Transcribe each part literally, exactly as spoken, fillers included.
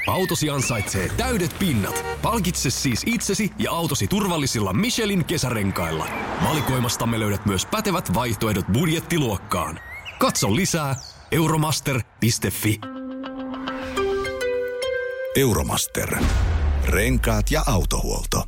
Autosi ansaitsee täydet pinnat. Palkitse siis itsesi ja autosi turvallisilla Michelin kesärenkailla. Valikoimastamme löydät myös pätevät vaihtoehdot budjettiluokkaan. Katso lisää euromaster piste fi. Euromaster. Renkaat ja autohuolto.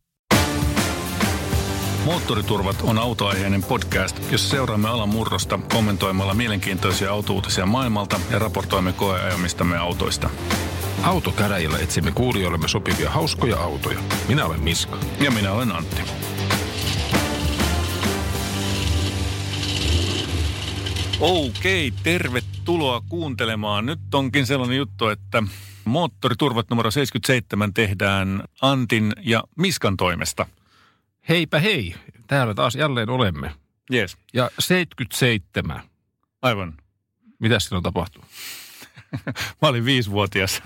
Moottoriturvat on autoaiheinen podcast, jossa seuraamme alan murrosta kommentoimalla mielenkiintoisia autouutisia maailmalta ja raportoimme koeajamistamme autoista. Autokäräjillä etsimme kuulijoillemme sopivia hauskoja autoja. Minä olen Miska. Ja minä olen Antti. Okei, tervetuloa kuuntelemaan. Nyt onkin sellainen juttu, että Moottoriturvat numero seitsemänkymmentäseitsemän tehdään Antin ja Miskan toimesta. Heipä hei, täällä taas jälleen olemme. Jees. Ja seitsemänkymmentäseitsemän. Aivan. Mitäs silloin tapahtui? Mä olin viisivuotias.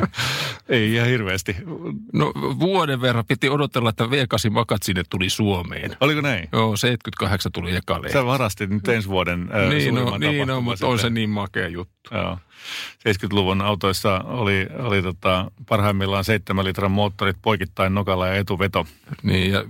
Ei ihan hirveästi. No vuoden verran piti odotella, että V kahdeksan Magazine tuli Suomeen. Oliko näin? Joo, seitsemänkymmentäkahdeksan tuli eka lehti. Sä varastit nyt ensi vuoden ää, niin, suurimman no, niin, no, mutta on se niin makea juttu. Joo. seitsemänkymmentäluvun autoissa oli, oli tota, parhaimmillaan seitsemän litran moottorit poikittain nokalla ja etuveto. Niin, ja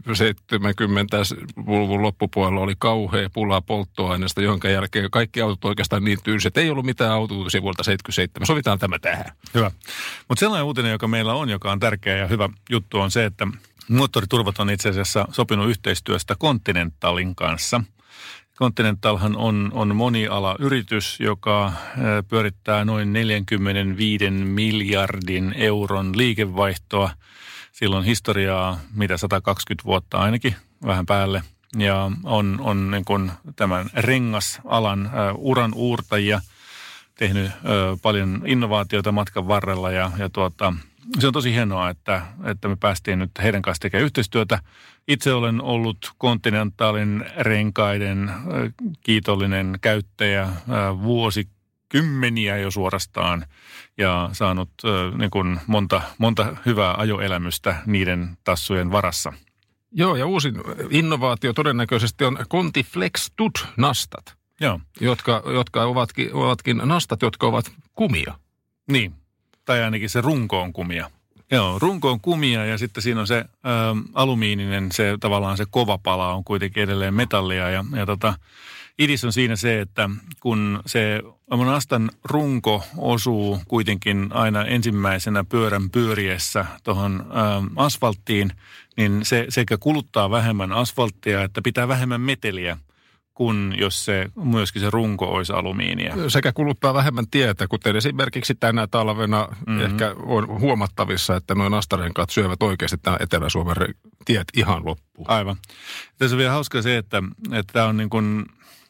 seitsemänkymmentäluvun loppupuolella oli kauhea pula polttoaineesta, jonka jälkeen kaikki autot oikeastaan niin tylsät. Ei ollut mitään autouutisia vuodelta seitsemänkymmentäseitsemän. Sovitaan tämä tähän. Hyvä. Mutta sellainen uutinen, joka meillä on, joka on tärkeä ja hyvä juttu, on se, että Moottoriturvat on itse asiassa sopinut yhteistyöstä Continentalin kanssa. Continentalhan on, on monialayritys, joka pyörittää noin neljäkymmentäviisi miljardin euron liikevaihtoa. Silloin historiaa, mitä sata kaksikymmentä vuotta ainakin, vähän päälle. Ja on, on niin kuin tämän rengasalan uh, uran uurtajia, tehnyt uh, paljon innovaatioita matkan varrella ja, ja tuota, se on tosi hienoa, että, että me päästiin nyt heidän kanssa tekemään yhteistyötä. Itse olen ollut Continentalin renkaiden kiitollinen käyttäjä vuosikymmeniä jo suorastaan ja saanut niin kuin monta, monta hyvää ajoelämystä niiden tassujen varassa. Joo, ja uusin innovaatio todennäköisesti on ContiFlex Tud-nastat, Joo. Jotka, jotka ovatkin, ovatkin nastat, jotka ovat kumia. Niin. Tai ainakin se runko on kumia. Joo, runko on kumia ja sitten siinä on se ä, alumiininen, se tavallaan se kova pala on kuitenkin edelleen metallia. Ja, ja tota, idis on siinä se, että kun se nastan runko osuu kuitenkin aina ensimmäisenä pyörän pyöriessä tuohon asfalttiin, niin se sekä kuluttaa vähemmän asfalttia, että pitää vähemmän meteliä, kun jos se myöskin se runko olisi alumiinia. Sekä kuluttaa vähemmän tietä, kuten esimerkiksi tänä talvena mm-hmm. ehkä on huomattavissa, että nuo nastarenkaat syövät oikeasti tämän Etelä-Suomen tiet ihan loppuun. Aivan. Tässä on vielä hauska se, että tämä on niin kuin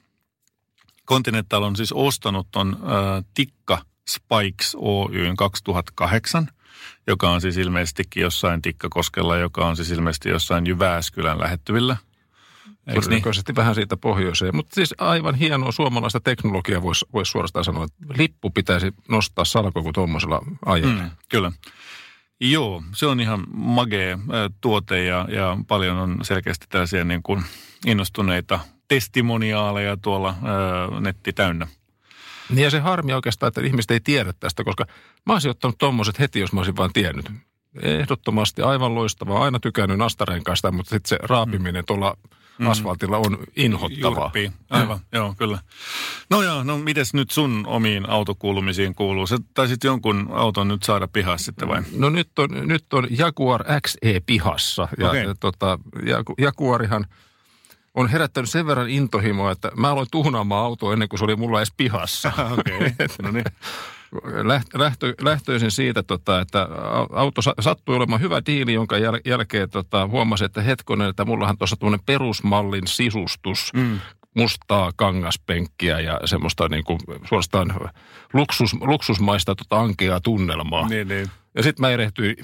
Continental on siis ostanut ton äh, Tikka Spikes Oyn kaksituhattakahdeksan, joka on siis ilmeisestikin jossain Tikkakoskella, joka on siis ilmeisesti jossain Jyväskylän lähettyvillä. Todennäköisesti niin? Vähän siitä pohjoiseen. Mutta siis aivan hienoa suomalaista teknologiaa voisi vois suorastaan sanoa, että lippu pitäisi nostaa salkoon kuin tuommoisella ajalla. Mm, kyllä. Joo, se on ihan magea äh, tuote ja, ja paljon on selkeästi tällaisia niin kuin innostuneita testimoniaaleja tuolla äh, netti täynnä. Niin ja se harmi oikeastaan, että ihmiset ei tiedä tästä, koska mä olisin ottanut tommoset heti, jos mä olisin vaan tiennyt. Ehdottomasti aivan loistavaa. Aina tykännyt nastarenkaista, mutta sitten se raapiminen tuolla mm. asfaltilla on inhottavaa. Jurppii. Aivan, mm. joo, kyllä. No joo, no mites nyt sun omiin autokuulumisiin kuuluu? Sä taisit jonkun auton nyt saada pihassa sitten vai? No nyt on, nyt on Jaguar X E pihassa. Ja, okay. ja tota, Jaguarihan on herättänyt sen verran intohimoa, että mä aloin tuhnaamaan autoa ennen kuin se oli mulla edes pihassa. Okei, okay. No niin. Lähtö, lähtöisin siitä, tota, että auto sattui olemaan hyvä diili, jonka jäl, jälkeen tota, huomasin, että hetkonen, että mullahan tuossa tuollainen perusmallin sisustus, mm. mustaa kangaspenkkiä ja semmoista niin kuin suorastaan luksus, luksusmaista tota, ankeaa tunnelmaa. Niin, niin. Ja sitten mä erehtyin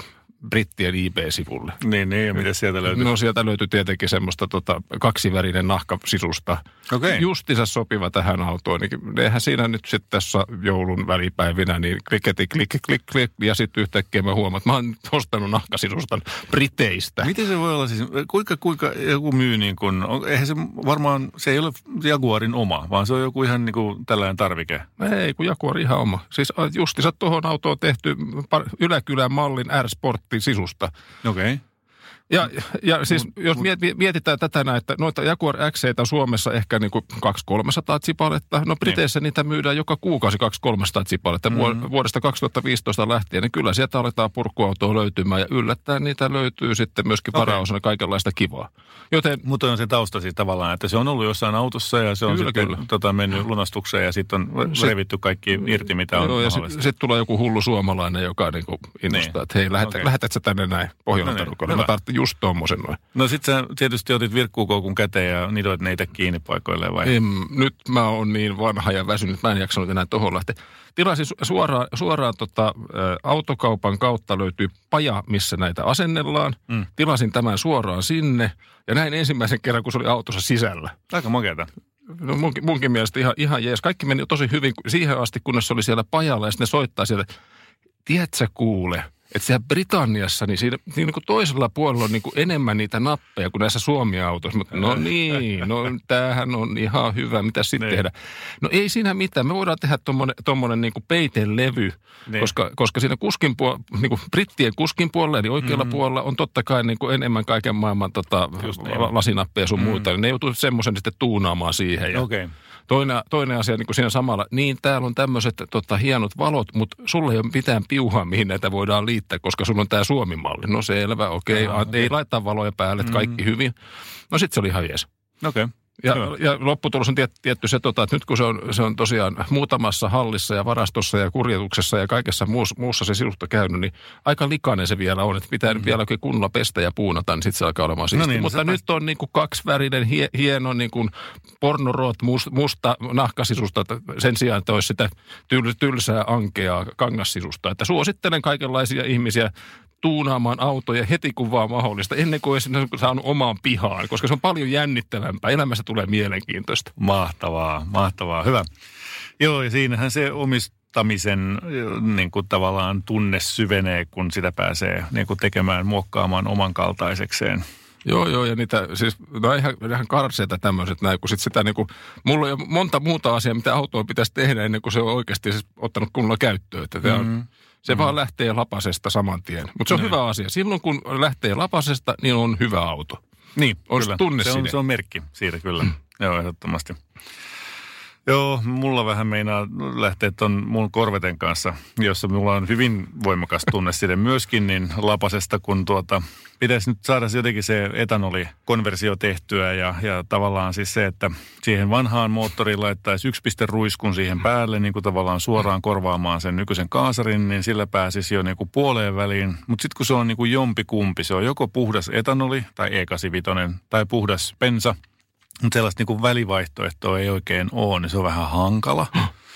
brittien eBay-sivulle. Niin, niin, ja miten sieltä löytyy? No sieltä löytyy tietenkin semmoista tota, kaksivärinen nahkasisusta. Okei. Justiinsa sopiva tähän autoon. Niin eihän siinä nyt sitten tässä joulun välipäivinä, niin kliketi, klik, klik, klik, ja sitten yhtäkkiä mä huomaan, että mä oon ostanut nahkasisustan Briteistä. Miten se voi olla siis, kuinka, kuinka joku myy niin kuin, eihän se varmaan, se ei ole Jaguarin oma, vaan se on joku ihan niin kuin tällainen tarvike. Ei, kun Jaguar ihan oma. Siis justiinsa tuohon autoon tehty Yläkylän mallin R-Sportin sisusta. Okei. Okay. Ja, ja siis jos mietitään tätä näin, että noita Jaguar X:eitä Suomessa ehkä niin kuin kaksi kolmesataa tsipaletta. No Briteissä niin. Niitä myydään joka kuukausi kaksi kolmesataa tsipaletta mm-hmm. vuodesta kaksituhattaviisitoista lähtien. Niin kyllä sieltä aletaan purkuautoa löytymään ja yllättäen niitä löytyy sitten myöskin varaosana okay. kaikenlaista kivaa. Joten, mutta on se tausta siis tavallaan, että se on ollut jossain autossa ja se on kyllä, sitten kyllä. Tota, mennyt lunastukseen ja sitten on sit, revitty kaikki irti, mitä on joo, mahdollista. Ja sitten sit tulee joku hullu suomalainen, joka niin kuin innostaa, niin. että hei, lähet, okay. lähetätkö tänne näin Pohjolan-Tarukolle? Mä tarvitsen just tuommoisen noin. No sit sä tietysti otit virkkuukoukun käteen ja nidoit neitä kiinni paikoilleen vai? En, nyt mä oon niin vanha ja väsynyt, mä en jaksanut enää tohon lähteä. Tilasin suoraan, suoraan tota, ä, autokaupan kautta löytyy paja, missä näitä asennellaan. Mm. Tilasin tämän suoraan sinne ja näin ensimmäisen kerran, kun se oli autossa sisällä. Aika makeata. No munkin, munkin mielestä ihan, ihan jees. Kaikki meni tosi hyvin siihen asti, kunnes se oli siellä pajalla ja sitten ne soittaa sieltä, tiedätkö kuule, että siellä Britanniassa, niin siinä niin kuin toisella puolella on niin kuin enemmän niitä nappeja kuin näissä Suomi-autoissa. Mutta no niin, no tämähän on ihan hyvä, mitä sitten tehdä. No ei siinä mitään, me voidaan tehdä tommonen, tommonen niin kuin peitelevy, koska, koska siinä kuskin puolella, niin kuin brittien kuskin puolella, eli oikealla mm-hmm. puolella on totta kai niin kuin enemmän kaiken maailman tota, lasinappeja sun mm-hmm. muuta. Niin ne joutuu semmoisen sitten tuunaamaan siihen. Okei. Okay. Toinen, toinen asia niin kuin siinä samalla, niin täällä on tämmöiset tota, hienot valot, mutta sulla ei ole mitään piuhaa, mihin näitä voidaan liittää, koska sulla on tämä Suomi-malli. No selvä, okei, okay. okay. Ei laittaa valoja päälle, että kaikki mm. hyvin. No sitten se oli ihan jees. Okei. Okay. Ja, ja lopputulos on tietty se, tota, että nyt kun se on, se on tosiaan muutamassa hallissa ja varastossa ja kurjetuksessa ja kaikessa muussa, muussa se sisusta käynyt, niin aika likainen se vielä on. Että pitää mm. vielä oikein kunnolla pestä ja puunata, niin sitten se alkaa olemaan siistiä. No niin, mutta nyt on niin kuin kaksivärinen, hie, hieno niin kuin pornorot must, musta nahkasisusta sen sijaan, että olisi sitä tyl, tylsää ankeaa kangassisusta. Että suosittelen kaikenlaisia ihmisiä tuunaamaan autoja heti kun vaan mahdollista, ennen kuin olisi saanut omaan pihaan, koska se on paljon jännittävämpää. Elämässä tulee mielenkiintoista. Mahtavaa, mahtavaa. Hyvä. Joo, ja siinähän se omistamisen niin kuin tavallaan tunne syvenee, kun sitä pääsee niin kuin tekemään, muokkaamaan oman kaltaisekseen. Joo, joo, ja niitä, siis, no ihan, ihan karseita tämmöiset näin, kun sit sitä niinku, mulla on jo monta muuta asiaa, mitä autoa pitäisi tehdä ennen kuin se on oikeasti siis ottanut kunnolla käyttöön. Että mm-hmm. on, se mm-hmm. vaan lähtee lapasesta saman tien. Mutta se on mm-hmm. hyvä asia. Silloin kun lähtee lapasesta, niin on hyvä auto. Niin, on kyllä. Tunne se, on, se on merkki siitä kyllä. Mm. Joo, ehdottomasti. Joo, mulla vähän meinaa lähteä ton mun Corveten kanssa, jossa mulla on hyvin voimakas tunne siitä myöskin, niin lapasesta, kun tuota, pitäisi nyt saada jotenkin se etanolikonversio tehtyä ja, ja tavallaan siis se, että siihen vanhaan moottoriin laittaisi yksi piste ruiskun siihen päälle, niin kuin tavallaan suoraan korvaamaan sen nykyisen kaasarin, niin sillä pääsisi jo niin kuin puoleen väliin. Mutta sitten kun se on niin kuin jompikumpi, se on joko puhdas etanoli tai E kahdeksankymmentäviisi tai puhdas bensa, mutta sellaista niin kuin välivaihtoehtoa ei oikein ole, niin se on vähän hankala.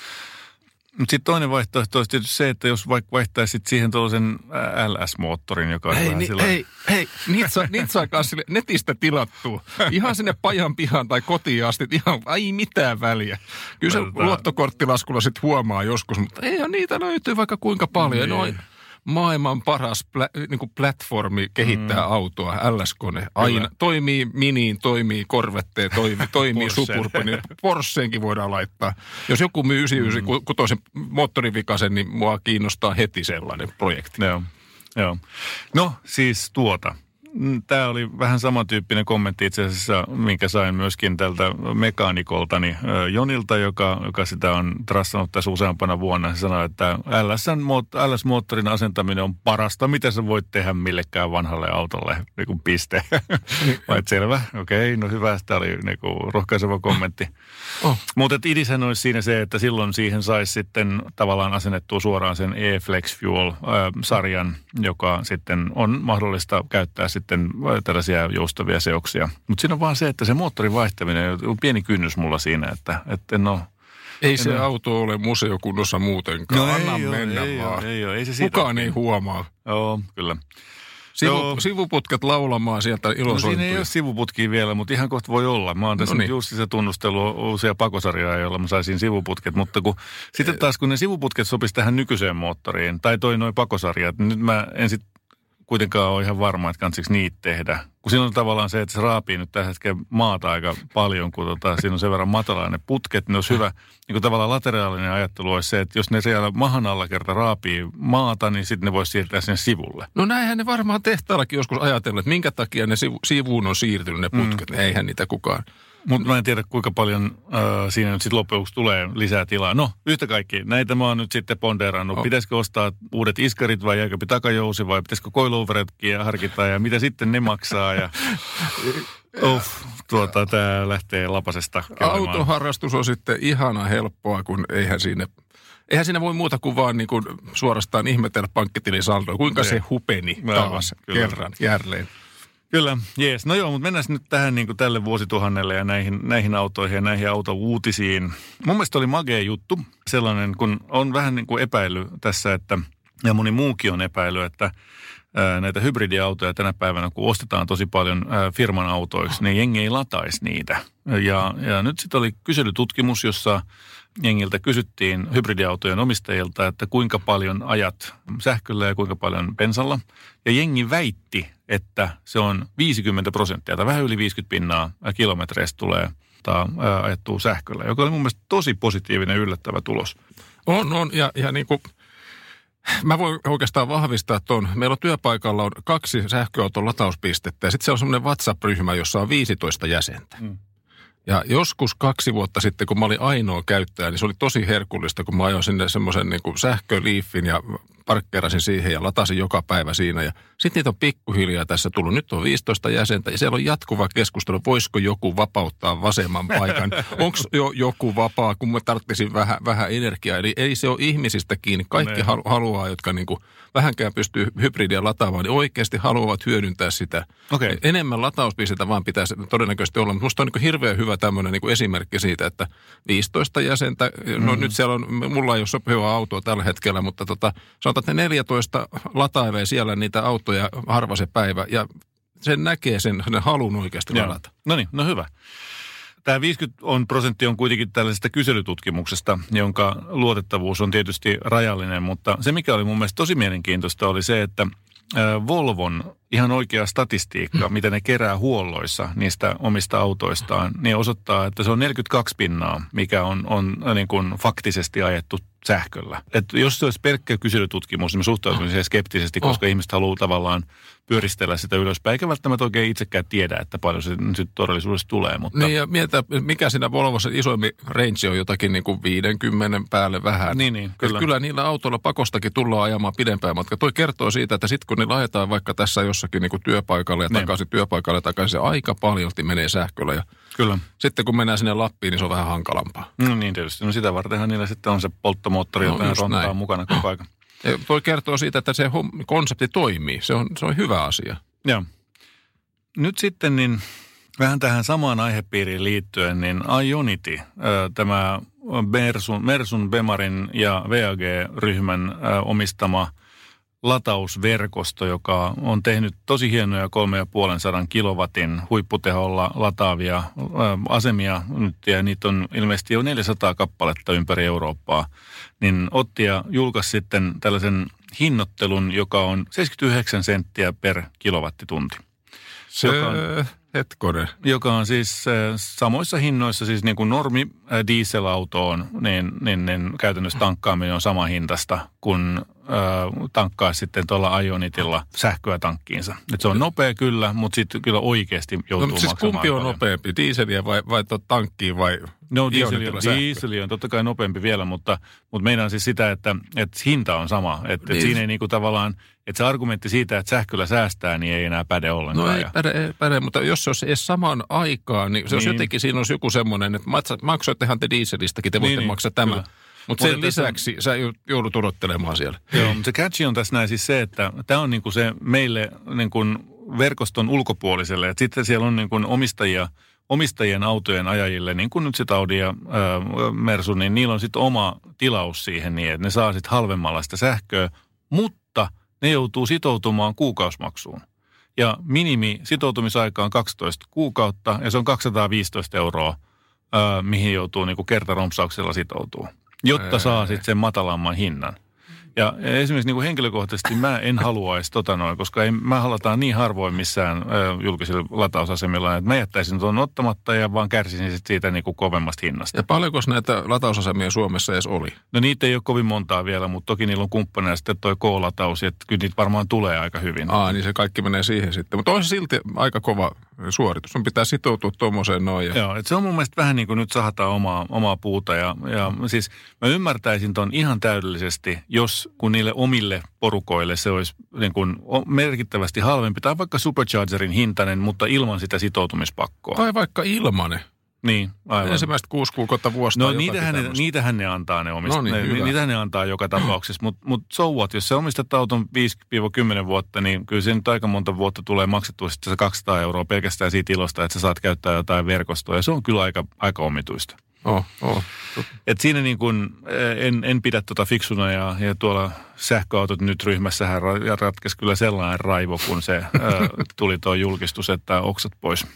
Mutta sitten toinen vaihtoehto olisi tietysti se, että jos vaikka vaihtaisit siihen tuollaisen L S-moottorin, joka on hei, vähän ni, sillä... Hei, hei, niitä saa, niitä saa sille netistä tilattua. Ihan sinne pajan pihaan tai kotiin asti, ihan ei mitään väliä. Kyllä se luottokorttilaskulla sitten huomaa joskus, mutta eihän niitä löytyy vaikka kuinka paljon. Noin. Maailman paras plä, niin kuin platformi kehittää mm. autoa, L S-kone. Aina Kyllä. toimii Miniin, toimii Corvetteen, toimii, toimii Suburbanin. Porscheenkin voidaan laittaa. Jos joku myy yhdeksänkymmentäkuusi mm. moottorivikasen, niin mua kiinnostaa heti sellainen projekti. Joo, joo. No siis tuota. Tämä oli vähän samantyyppinen kommentti itse asiassa, minkä sain myöskin tältä mekaanikoltani Jonilta, joka, joka sitä on trassannut tässä useampana vuonna. Se sanoi, että L S-moottorin asentaminen on parasta, mitä sä voit tehdä millekään vanhalle autolle, niin kuin piste. Vai selvä, okei, okay, no hyvä, tämä oli niin kuin rohkaiseva kommentti. Oh. Mutta idishän olisi siinä se, että silloin siihen saisi sitten tavallaan asennettua suoraan sen E-Flex Fuel-sarjan, joka sitten on mahdollista käyttää sitten tällaisia joustavia seoksia. Mutta siinä on vaan se, että se moottorin vaihtaminen on pieni kynnys mulla siinä, että, että en ole Ei se en, auto ole museokunnossa muutenkaan. No Anna ei mennä ole, ei vaan. Ole, ei ole, ei se siitä Kukaan ole. ei huomaa. Joo, kyllä. Sivu, sivuputket laulamaan sieltä No ilosointuja. siinä ei ole sivuputkia vielä, mutta ihan kohta voi olla. Mä oon tässä No nyt niin. just se tunnustelu uusia pakosarjoja, joilla mä saisin sivuputket. Mutta kun, sitten taas kun ne sivuputket sopisi tähän nykyiseen moottoriin, tai toi noi pakosarjat, niin nyt mä en sit kuitenkaan ole ihan varma, että kannatsiko niitä tehdä. Kun siinä on tavallaan se, että se raapii nyt tällä hetkellä maata aika paljon, kun tota, siinä on sen verran matala ne putket, niin olisi hyvä, niin kuin tavallaan lateraalinen ajattelu olisi se, että jos ne siellä mahan alla kerta raapii maata, niin sitten ne voisi siirtää sinne sivulle. No näinhän ne varmaan tehtaallakin joskus ajatellut, että minkä takia ne sivu, sivuun on siirtynyt ne putket. Mm. Eihän niitä kukaan. Mutta mä en tiedä, kuinka paljon äh, siinä nyt sitten loppujen lopuksi tulee lisää tilaa. No, yhtä kaikki. Näitä mä oon nyt sitten ponderannut. Oh. Pitäisikö ostaa uudet iskarit vai jääköpi takajousi vai pitäisikö koiluveretkiä harkita ja mitä sitten ne maksaa. Ja uff, tuota, tää lähtee lapasesta kelamaan. Autoharrastus on sitten ihana helppoa, kun eihän siinä... Eihän siinä voi muuta kuin vaan niin kuin suorastaan ihmetellä pankkitilisaldoa. Kuinka se, se hupeni taas no, kerran jälleen. Kyllä, jees. No joo, mutta mennään nyt tähän niin kuin tälle vuosituhannelle ja näihin, näihin autoihin ja näihin autouutisiin. Mun mielestä oli magea juttu, sellainen, kun on vähän niin kuin epäily tässä, että, ja moni muukin on epäily, että ää, näitä hybridiautoja tänä päivänä, kun ostetaan tosi paljon ää, firman autoiksi, niin jengi ei lataisi niitä. Ja, ja nyt sitten oli kyselytutkimus, jossa jengiltä kysyttiin hybridiautojen omistajilta, että kuinka paljon ajat sähköllä ja kuinka paljon bensalla. Ja jengi väitti, että se on viisikymmentä prosenttia tai vähän yli viisikymmentä pinnaa kilometreistä tulee ajettua sähköllä, joka oli mun mielestä tosi positiivinen yllättävä tulos. On, on. Ja, ja niin kuin, mä voin oikeastaan vahvistaa tuon. Meillä on työpaikalla on kaksi sähköauton latauspistettä ja sitten se on semmoinen WhatsApp-ryhmä, jossa on viisitoista jäsentä. Mm. Ja joskus kaksi vuotta sitten, kun mä olin ainoa käyttäjä, niin se oli tosi herkullista, kun mä ajoin sinne semmoisen niin kuin sähköliiffin ja parkkeerasin siihen ja latasin joka päivä siinä. Ja sitten niitä on pikkuhiljaa tässä tullut. Nyt on viisitoista jäsentä ja siellä on jatkuva keskustelu, voisiko joku vapauttaa vasemman paikan. Onko jo joku vapaa, kun mä tarvitsisin vähän, vähän energiaa. Eli ei se ole ihmisistä kiinni. Kaikki halu, haluaa, jotka niin kuin vähänkään pystyy hybridiä lataamaan, niin oikeasti haluavat hyödyntää sitä. Okay. Enemmän latauspisteitä vaan pitäisi todennäköisesti olla. Mutta musta on niin kuin hirveän hyvä tämmöinen niin kuin esimerkki siitä, että viisitoista jäsentä, no mm. nyt siellä on, mulla ei ole sopivaa autoa tällä hetkellä, mutta tota, sanotaan, että ne neljätoista latailee siellä niitä autoja harva se päivä ja sen näkee sen, sen halun oikeasti ladata. No niin, no hyvä. Tämä viisikymmentä on, prosentti on kuitenkin tällaisesta kyselytutkimuksesta, jonka luotettavuus on tietysti rajallinen, mutta se mikä oli mun mielestä tosi mielenkiintoista oli se, että Volvon ihan oikea statistiikka, mitä ne kerää huolloissa niistä omista autoistaan, niin osoittaa, että se on neljäkymmentäkaksi pinnaa, mikä on, on niin kuin faktisesti ajettu sähköllä. Että jos se olisi pelkkä kyselytutkimus, niin me suhtautuisimme siihen skeptisesti, koska oh. ihmiset haluaa tavallaan pyöristellä sitä ylöspäin, eikä välttämättä oikein itsekään tiedä, että paljon se nyt todellisuudessa tulee. Mutta... Niin ja mietitä, mikä siinä Volvossa isoimmin range on jotakin niin kuin viidenkymmenen päälle vähän. Niin, niin kyllä. Kyllä niillä autoilla pakostakin tullaan ajamaan pidempään matka. Toi kertoo siitä, että sitten kun niillä ajetaan vaikka tässä jossakin niin kuin työpaikalle ja niin. takaisin työpaikalle ja takaisin, se aika paljolti menee sähköllä. Ja kyllä. Sitten kun mennään sinne Lappiin, niin se on vähän hankalampaa. No niin tietysti. No sitä vartenhan niillä sitten on se polttomoottori, jota no, rontaa näin. Mukana koko ajan. Ja toi kertoo siitä, että se konsepti toimii. Se on, se on hyvä asia. Joo. Nyt sitten niin vähän tähän samaan aihepiiriin liittyen, niin Ionity, tämä Mersun, Mersun, Bemarin ja V A G-ryhmän omistama latausverkosto, joka on tehnyt tosi hienoja kolme ja puolen sadan kilowatin huipputeholla lataavia asemia nyt, ja niitä on ilmeisesti jo neljäsataa kappaletta ympäri Eurooppaa, niin otti ja julkaisi sitten tällaisen hinnoittelun, joka on seitsemänkymmentäyhdeksän senttiä per kilowattitunti. Se joka on, hetkonen. Joka on siis äh, samoissa hinnoissa, siis niin kuin normi äh, dieselautoon, niin, niin, niin käytännössä tankkaaminen on sama hintasta kuin äh, tankkaa sitten tuolla Ionitilla sähköä tankkiinsa. Et se on nopea kyllä, mutta sitten kyllä oikeasti joutuu no, siis maksamaan. Kumpi on paljon. Nopeampi, dieseliä vai, vai tankkiin vai No dieseli on, dieseli on totta kai nopeampi vielä, mutta, mutta meinaan siis sitä, että, että hinta on sama. Että, niin. että siinä ei niinku tavallaan, että se argumentti siitä, että sähköllä säästää, niin ei enää päde ollenkaan. No ei päde, ei päde, mutta jos se olisi edes samaan aikaan, niin se olisi niin. jotenkin, siinä olisi joku semmoinen, että maksoittehan te dieselistäkin, te voitte niin, maksaa tämän. Mutta sen lisäksi tässä, sä joudut odottelemaan siellä. Joo, mutta se catchi on tässä näin siis se, että tämä on niinku se meille niinku verkoston ulkopuoliselle, että sitten siellä on niinku omistajia omistajien autojen ajajille, niin kuin nyt sitten Audi ja ää, Mersu, niin niillä on sitten oma tilaus siihen niin, että ne saa sitten halvemmalla sitä sähköä, mutta ne joutuu sitoutumaan kuukausimaksuun. Ja minimi sitoutumisaika on kaksitoista kuukautta ja se on kaksisataaviisitoista euroa, ää, mihin joutuu niinku kertarompsauksella sitoutua, jotta saa sitten sen matalamman hinnan. Ja esimerkiksi niin kuin henkilökohtaisesti mä en haluaisi tota noin, koska ei, mä halataan niin harvoin missään ö, julkisilla latausasemilla, että mä jättäisin tuon ottamatta ja vaan kärsisin sit siitä niin kuin kovemmasta hinnasta. Ja paljonko näitä latausasemia Suomessa edes oli? No niitä ei ole kovin montaa vielä, mutta toki niillä on kumppaneja sitten toi K-lataus, että kyllä niitä varmaan tulee aika hyvin. Aa, niin se kaikki menee siihen sitten. Mutta on se silti aika kova suoritus. Sun pitää sitoutua tuommoiseen noin. Ja... Joo, että se on mun mielestä vähän niin kuin nyt sahataan omaa, omaa puuta ja, ja siis mä ymmärtäisin ton ihan täydellisesti, jos kun niille omille porukoille se olisi niin kuin merkittävästi halvempi tai vaikka Superchargerin hintainen, mutta ilman sitä sitoutumispakkoa. Tai vaikka ilmanen. Niin, aivan. Ensimmäistä kuusi kuukautta vuosta. No niitähän ne, niitähän ne antaa ne omistajat. No niin, ne, niitähän ne antaa joka tapauksessa, mutta mut so what, jos sä omistat auton viisi kymmenen vuotta, niin kyllä se nyt aika monta vuotta tulee maksettua sitten se kaksisataa euroa pelkästään siitä ilosta, että sä saat käyttää jotain verkostoa ja se on kyllä aika, aika omituista. Oh, oh. Et siinä niin kuin en, en pidä tota fiksuna ja, ja tuolla sähköautot nyt ryhmässähän ratkesi kyllä sellainen raivo, kun se ää, tuli tuo julkistus, että oksat pois.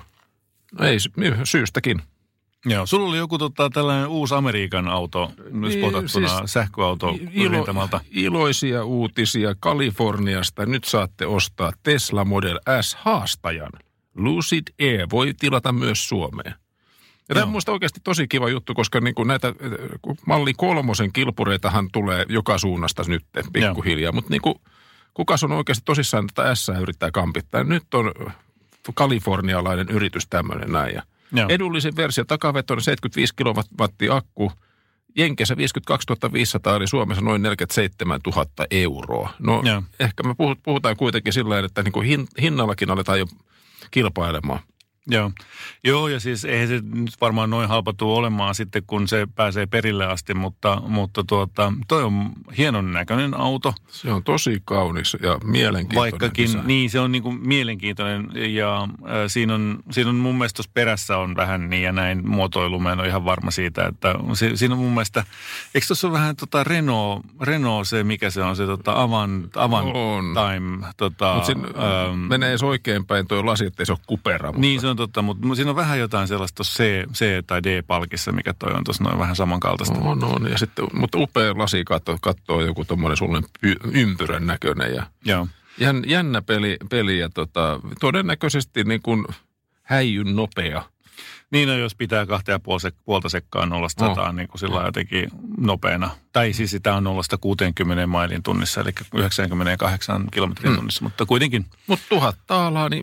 No ei, syystäkin. Joo, sulla oli joku tota, tällainen uusi Amerikan auto, niin, spotattuna siis sähköauto ilo, rintamalta. Iloisia uutisia Kaliforniasta. Nyt saatte ostaa Tesla Model S haastajan. Lucid Air voi tilata myös Suomeen. Ja tämä on minusta oikeasti tosi kiva juttu, koska niin kuin näitä malli kolmosen kilpureitahan tulee joka suunnasta nyt pikkuhiljaa. Mutta niin kuin, kukas on oikeasti tosissaan tätä S yrittää kampittaa. Nyt on kalifornialainen yritys tämmöinen näin. Ja edullisin versio takavetona seitsemänkymmentäviisi kilowattia akku. Jenkeissä viisikymmentäkaksituhatta viisisataa eli Suomessa noin neljäkymmentäseitsemäntuhatta euroa. No ja. Ehkä me puhutaan kuitenkin sillä tavalla, että niin kuin hin, hinnallakin aletaan jo kilpailemaan. Joo. Joo, ja siis eihän se nyt varmaan noin halpa tule olemaan sitten, kun se pääsee perille asti, mutta, mutta tuota, toi on hienon näköinen auto. Se on tosi kaunis ja mielenkiintoinen. Vaikkakin, design. niin se on niin kuin mielenkiintoinen ja äh, siinä, on, siinä on mun mielestä tuossa perässä on vähän niin ja näin muotoilu. Mä en ole ihan varma siitä, että se, siinä on mun mielestä, eikö tuossa ole vähän tota Renault, Renault se, mikä se on se tota Avant, Avant Time. Tota, mutta siinä ähm, menee edes oikein päin tuo lasi, ettei se ole kupera. Mutta... Niin se on totta, mutta siinä on vähän jotain sellaista C, C- tai D-palkissa, mikä toi on tuossa noin vähän samankaltaista. No, no, ja sitten, mutta upea lasi katto, kattoo joku tommoinen sulle ympyrän näköinen ja Joo. Jän, jännä peli, peli ja tota, todennäköisesti niin kuin häijyn nopea. Niin, no, jos pitää kahta ja puolta, puolta sekkaa nollasta no. sataan niin kuin sillä jotenkin nopeana. Tai siis sitä on nollasta kuuteenkymmeneen mailin tunnissa, eli yhdeksänkymmentäkahdeksan kilometrin tunnissa, mm. mutta kuitenkin. Mutta tuhat taalaa, niin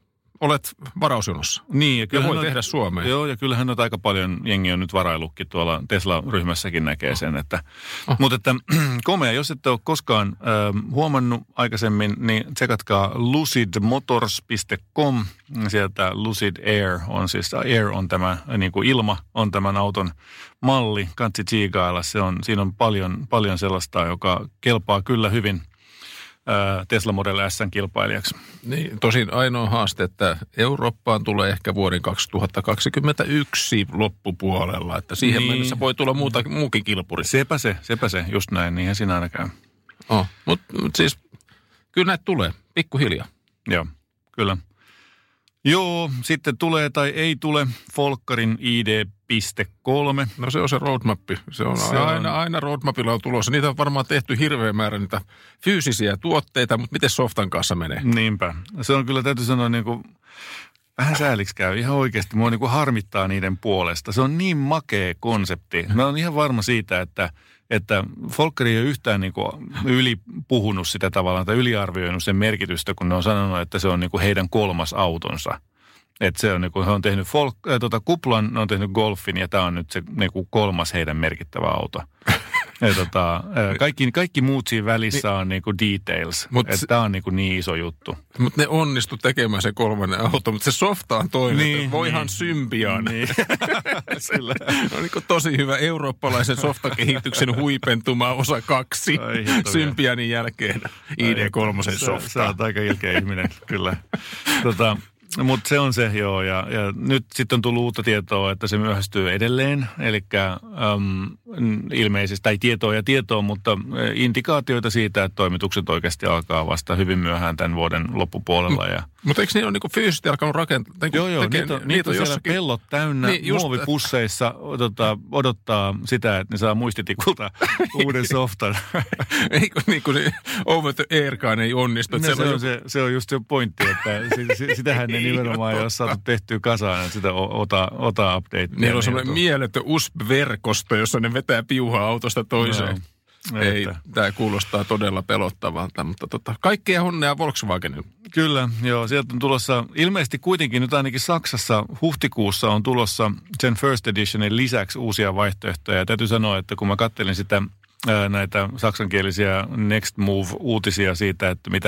olet varausjonossa. Niin, ja, ja voi on, tehdä Suomeen. Joo, ja kyllähän on aika paljon jengi on nyt varailukki tuolla Tesla-ryhmässäkin näkee sen. Että, oh. Mutta että komea, jos ette ole koskaan äh, huomannut aikaisemmin, niin tsekatkaa lucid motors piste com. Sieltä Lucid Air on siis, Air on tämä niin kuin ilma, on tämän auton malli. Kansi tsiikailla, se on, siinä on paljon, paljon sellaista, joka kelpaa kyllä hyvin Tesla Model S:n kilpailijaksi. Niin, tosin ainoa haaste, että Eurooppaan tulee ehkä vuoden kaksituhattakaksikymmentäyksi loppupuolella, että siihen niin. mennessä voi tulla muuta, muukin kilpuri. Sepä se, sepä se, just näin, niinhän siinä aina käy. Oh, mutta mut siis kyllä näitä tulee, pikkuhiljaa. Joo, kyllä. Joo, sitten tulee tai ei tule Folkkarin I D piste kolme. No se on se roadmappi. Se on, se aina, on... aina roadmapilla on tulossa. Niitä on varmaan tehty hirveä määrä niitä fyysisiä tuotteita, mutta miten softan kanssa menee? Niinpä. Se on kyllä, täytyy sanoa, niin kuin, vähän sääliksi käy. Ihan oikeasti mua niin kuin harmittaa niiden puolesta. Se on niin makea konsepti. Mä oon ihan varma siitä, että että Folkkari ei ole yhtään niin kuin ylipuhunut sitä tavallaan tai yliarvioinut sen merkitystä, kun ne on sanonut, että se on niin kuin heidän kolmas autonsa. Että se on niin kuin, he on tehnyt folk, äh, tota, kuplan, ne on tehnyt golfin ja tämä on nyt se niin kuin kolmas heidän merkittävä auto. Ja tota, kaikki, kaikki muut siinä välissä on niinku details. Että tämä on niinku niin iso juttu. Mutta ne onnistu tekemään se kolmannen auto, mutta se softa on toinen. Niin, voihan niin. Symbian. Niin. Sillä on niinku tosi hyvä eurooppalaisen softakehityksen huipentuma osa kaksi. Symbianin jälkeen I D kolme softa. Sä oot aika ilkeä ihminen, kyllä. Tota, Mutta se on se, joo. Ja, ja nyt sitten on tullut uutta tietoa, että se myöhästyy edelleen. Eli ilmeisesti, tai tietoa ja tietoa, mutta indikaatioita siitä, että toimitukset oikeasti alkaa vasta hyvin myöhään tämän vuoden loppupuolella. Ja mutta eikö niin ole niin fyysisesti alkanut rakentaa? Joo, joo. Niitä on, niitä on siellä jossakin pellot täynnä, niin, just muovipusseissa tota, odottaa sitä, että ne saa muistitikulta uuden softan. Eikö niin kuin se over the airkaan ei onnistu? No, se, on se, se on just se pointti, että sitähän ne nimenomaan ei ole saatu tehtyä kasaan, että sitä ota, ota update. Niillä on semmoinen mieletön U S B-verkosto, jossa ne vetää piuhaa autosta toiseen. No, ei, tämä kuulostaa todella pelottavalta, mutta tota, kaikkea onnea Volkswagenille. Kyllä, joo, sieltä on tulossa, ilmeisesti kuitenkin nyt ainakin Saksassa huhtikuussa on tulossa sen First Editionin lisäksi uusia vaihtoehtoja. Ja täytyy sanoa, että kun mä kattelin sitä ää, näitä saksankielisiä Next Move-uutisia siitä, että mitä...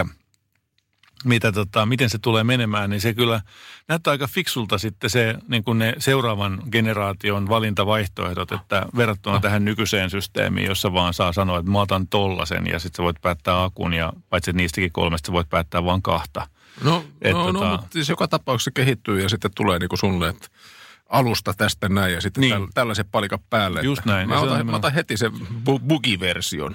Mitä tota, miten se tulee menemään, niin se kyllä näyttää aika fiksulta sitten se, niin kuin ne seuraavan generaation valintavaihtoehdot, että verrattuna oh. tähän nykyiseen systeemiin, jossa vaan saa sanoa, että mä otan tollasen ja sitten sä voit päättää akun ja paitsi niistäkin kolmesta sä voit päättää vaan kahta. No, Et, no, tota, no mutta siis joka tapauksessa kehittyy ja sitten tulee niin kuin sulle, että alusta tästä näin ja sitten niin. täl, tällaisen palikan päälle. Just näin. Mä otan, mä otan heti sen bu- bugi-version.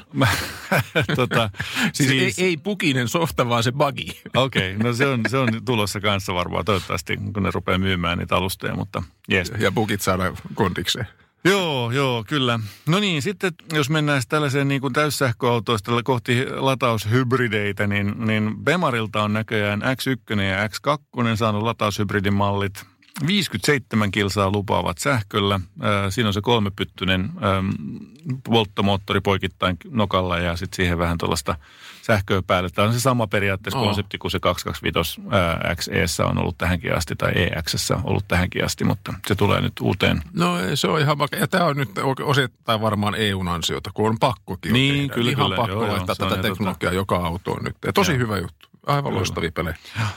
tota, siis, siis ei, ei buginen softa, vaan se bugi. Okei, okay, no se on, se on tulossa kanssa varmaan toivottavasti, kun ne rupeaa myymään niitä alustoja, mutta yes. Ja bugit saadaan kondikseen. Joo, joo, kyllä. No niin, sitten jos mennään tällaiseen niin kuin täyssähköautoista kohti lataushybrideitä, niin, niin Bemarilta on näköjään X yksi ja X kaksi saanut lataushybridimallit. viisikymmentäseitsemän kilsaa lupaavat sähköllä. Siinä on se kolmepyttyinen polttomoottori poikittain nokalla ja sitten siihen vähän tuollaista sähköä päälle. Tämä on se sama periaatteessa oh. konsepti kuin se kaksisataakaksikymmentäviisi X E:ssä on ollut tähänkin asti tai E X:ssä on ollut tähänkin asti, mutta se tulee nyt uuteen. No se on ihan vaikka. Ja tämä on nyt osittain varmaan E U:n ansiota, kun on pakkokin niin, tehdä. Kyllä, ihan kyllä. pakko joo, laittaa tätä teknologiaa tota... joka autoon nyt. Ja tosi joo. hyvä juttu. Aivan kyllä. Loistavia pelejä.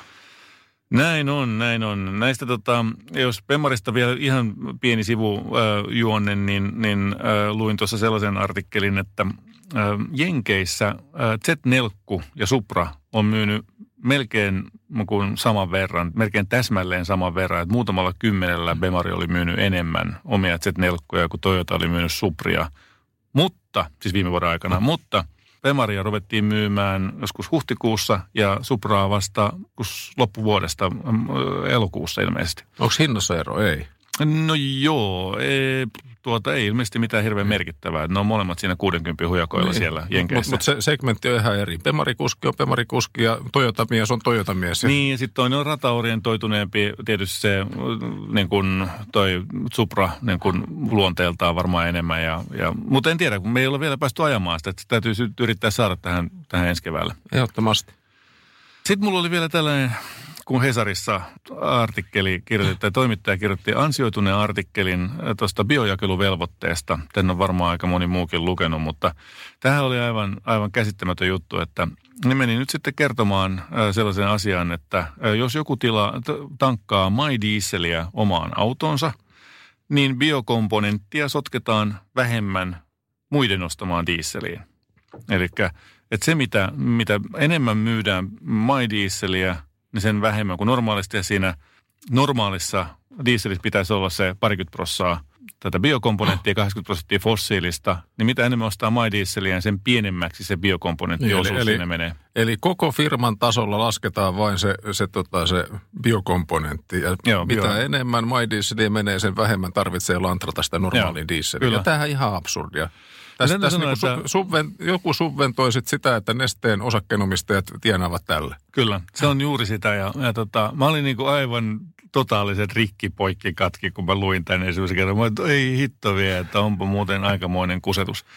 Näin on, näin on. Näistä tota, jos Bemarista vielä ihan pieni sivujuonne, niin, niin äh, luin tuossa sellaisen artikkelin, että äh, Jenkeissä äh, Z neljä ja Supra on myynyt melkein kuin saman verran, melkein täsmälleen saman verran, että muutamalla kymmenellä Bemari oli myynyt enemmän omia Z neljä, kun Toyota oli myynyt Supria, mutta, siis viime vuoden aikana, mutta Bemaria ruvettiin myymään joskus huhtikuussa ja Supraa vasta loppuvuodesta elokuussa ilmeisesti. Onko hinnassa ero? Ei. No joo, ei, tuota, ei ilmeisesti mitään hirveän merkittävää. Ne on molemmat siinä kuusikymmentä hujakoilla niin. Siellä Jenkeissä. Mutta mut se segmentti on ihan eri. Bemari-kuski on Bemari-kuski ja Toyota-mies on Toyota-mies. Niin, ja sitten toinen on rataorientoituneempi. Tietysti se niin kun toi Supra niin kun luonteeltaan varmaan enemmän. Ja, ja, mutta en tiedä, kun me ei ole vielä päästy ajamaan sitä. Että täytyy yrittää saada tähän, tähän ensi keväällä. Ehdottomasti. Sitten mulla oli vielä tällainen... Kun Hesarissa artikkeli kirjoitti, toimittaja kirjoitti ansioituneen artikkelin tuosta biojakeluvelvoitteesta. Tän on varmaan aika moni muukin lukenut, mutta tämähän oli aivan, aivan käsittämätön juttu, että ne meni nyt sitten kertomaan sellaisen asian, että jos joku tila tankkaa MyDieseliä omaan autonsa, niin biokomponenttia sotketaan vähemmän muiden ostamaan dieseliin. Eli että se, mitä, mitä enemmän myydään MyDieseliä, niin sen vähemmän kuin normaalisti. Ja siinä normaalissa dieselissä pitäisi olla se parikymmentä prosenttia tätä biokomponenttia, kahdeksankymmentä prosenttia fossiilista. Niin mitä enemmän ostaa MyDieseliä, sen pienemmäksi se biokomponenttiosuus niin, siinä menee. Eli koko firman tasolla lasketaan vain se, se, tota, se biokomponentti. Ja joo, mitä bio. enemmän MyDieseliä menee, sen vähemmän tarvitsee lantrata sitä normaalia dieseliä. Ja tämähän on ihan absurdia. Tässä, tässä sanoa, niin että... subven, joku subventoi sit sitä, että Nesteen osakkeenomistajat tienaavat tälle. Kyllä, se on juuri sitä. Ja, ja tota, mä olin niinku aivan totaalisen rikkipoikki katki, kun mä luin tänne ensimmäisen kerran. Mä olin, että ei hitto vie, että onpa muuten aikamoinen kusetus.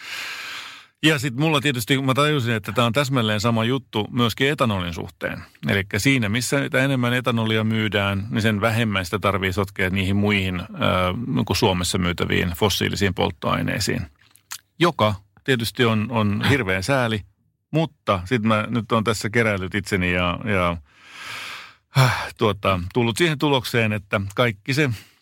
Ja sitten mulla tietysti, mä tajusin, että tämä on täsmälleen sama juttu myöskin etanolin suhteen. Eli siinä, missä enemmän etanolia myydään, niin sen vähemmän sitä tarvii sotkea niihin muihin äh, kuin Suomessa myytäviin fossiilisiin polttoaineisiin. Joka tietysti on, on hirveän sääli, mutta sitten mä nyt on tässä keräillyt itseni ja, ja äh, tuota, tullut siihen tulokseen, että kaikki se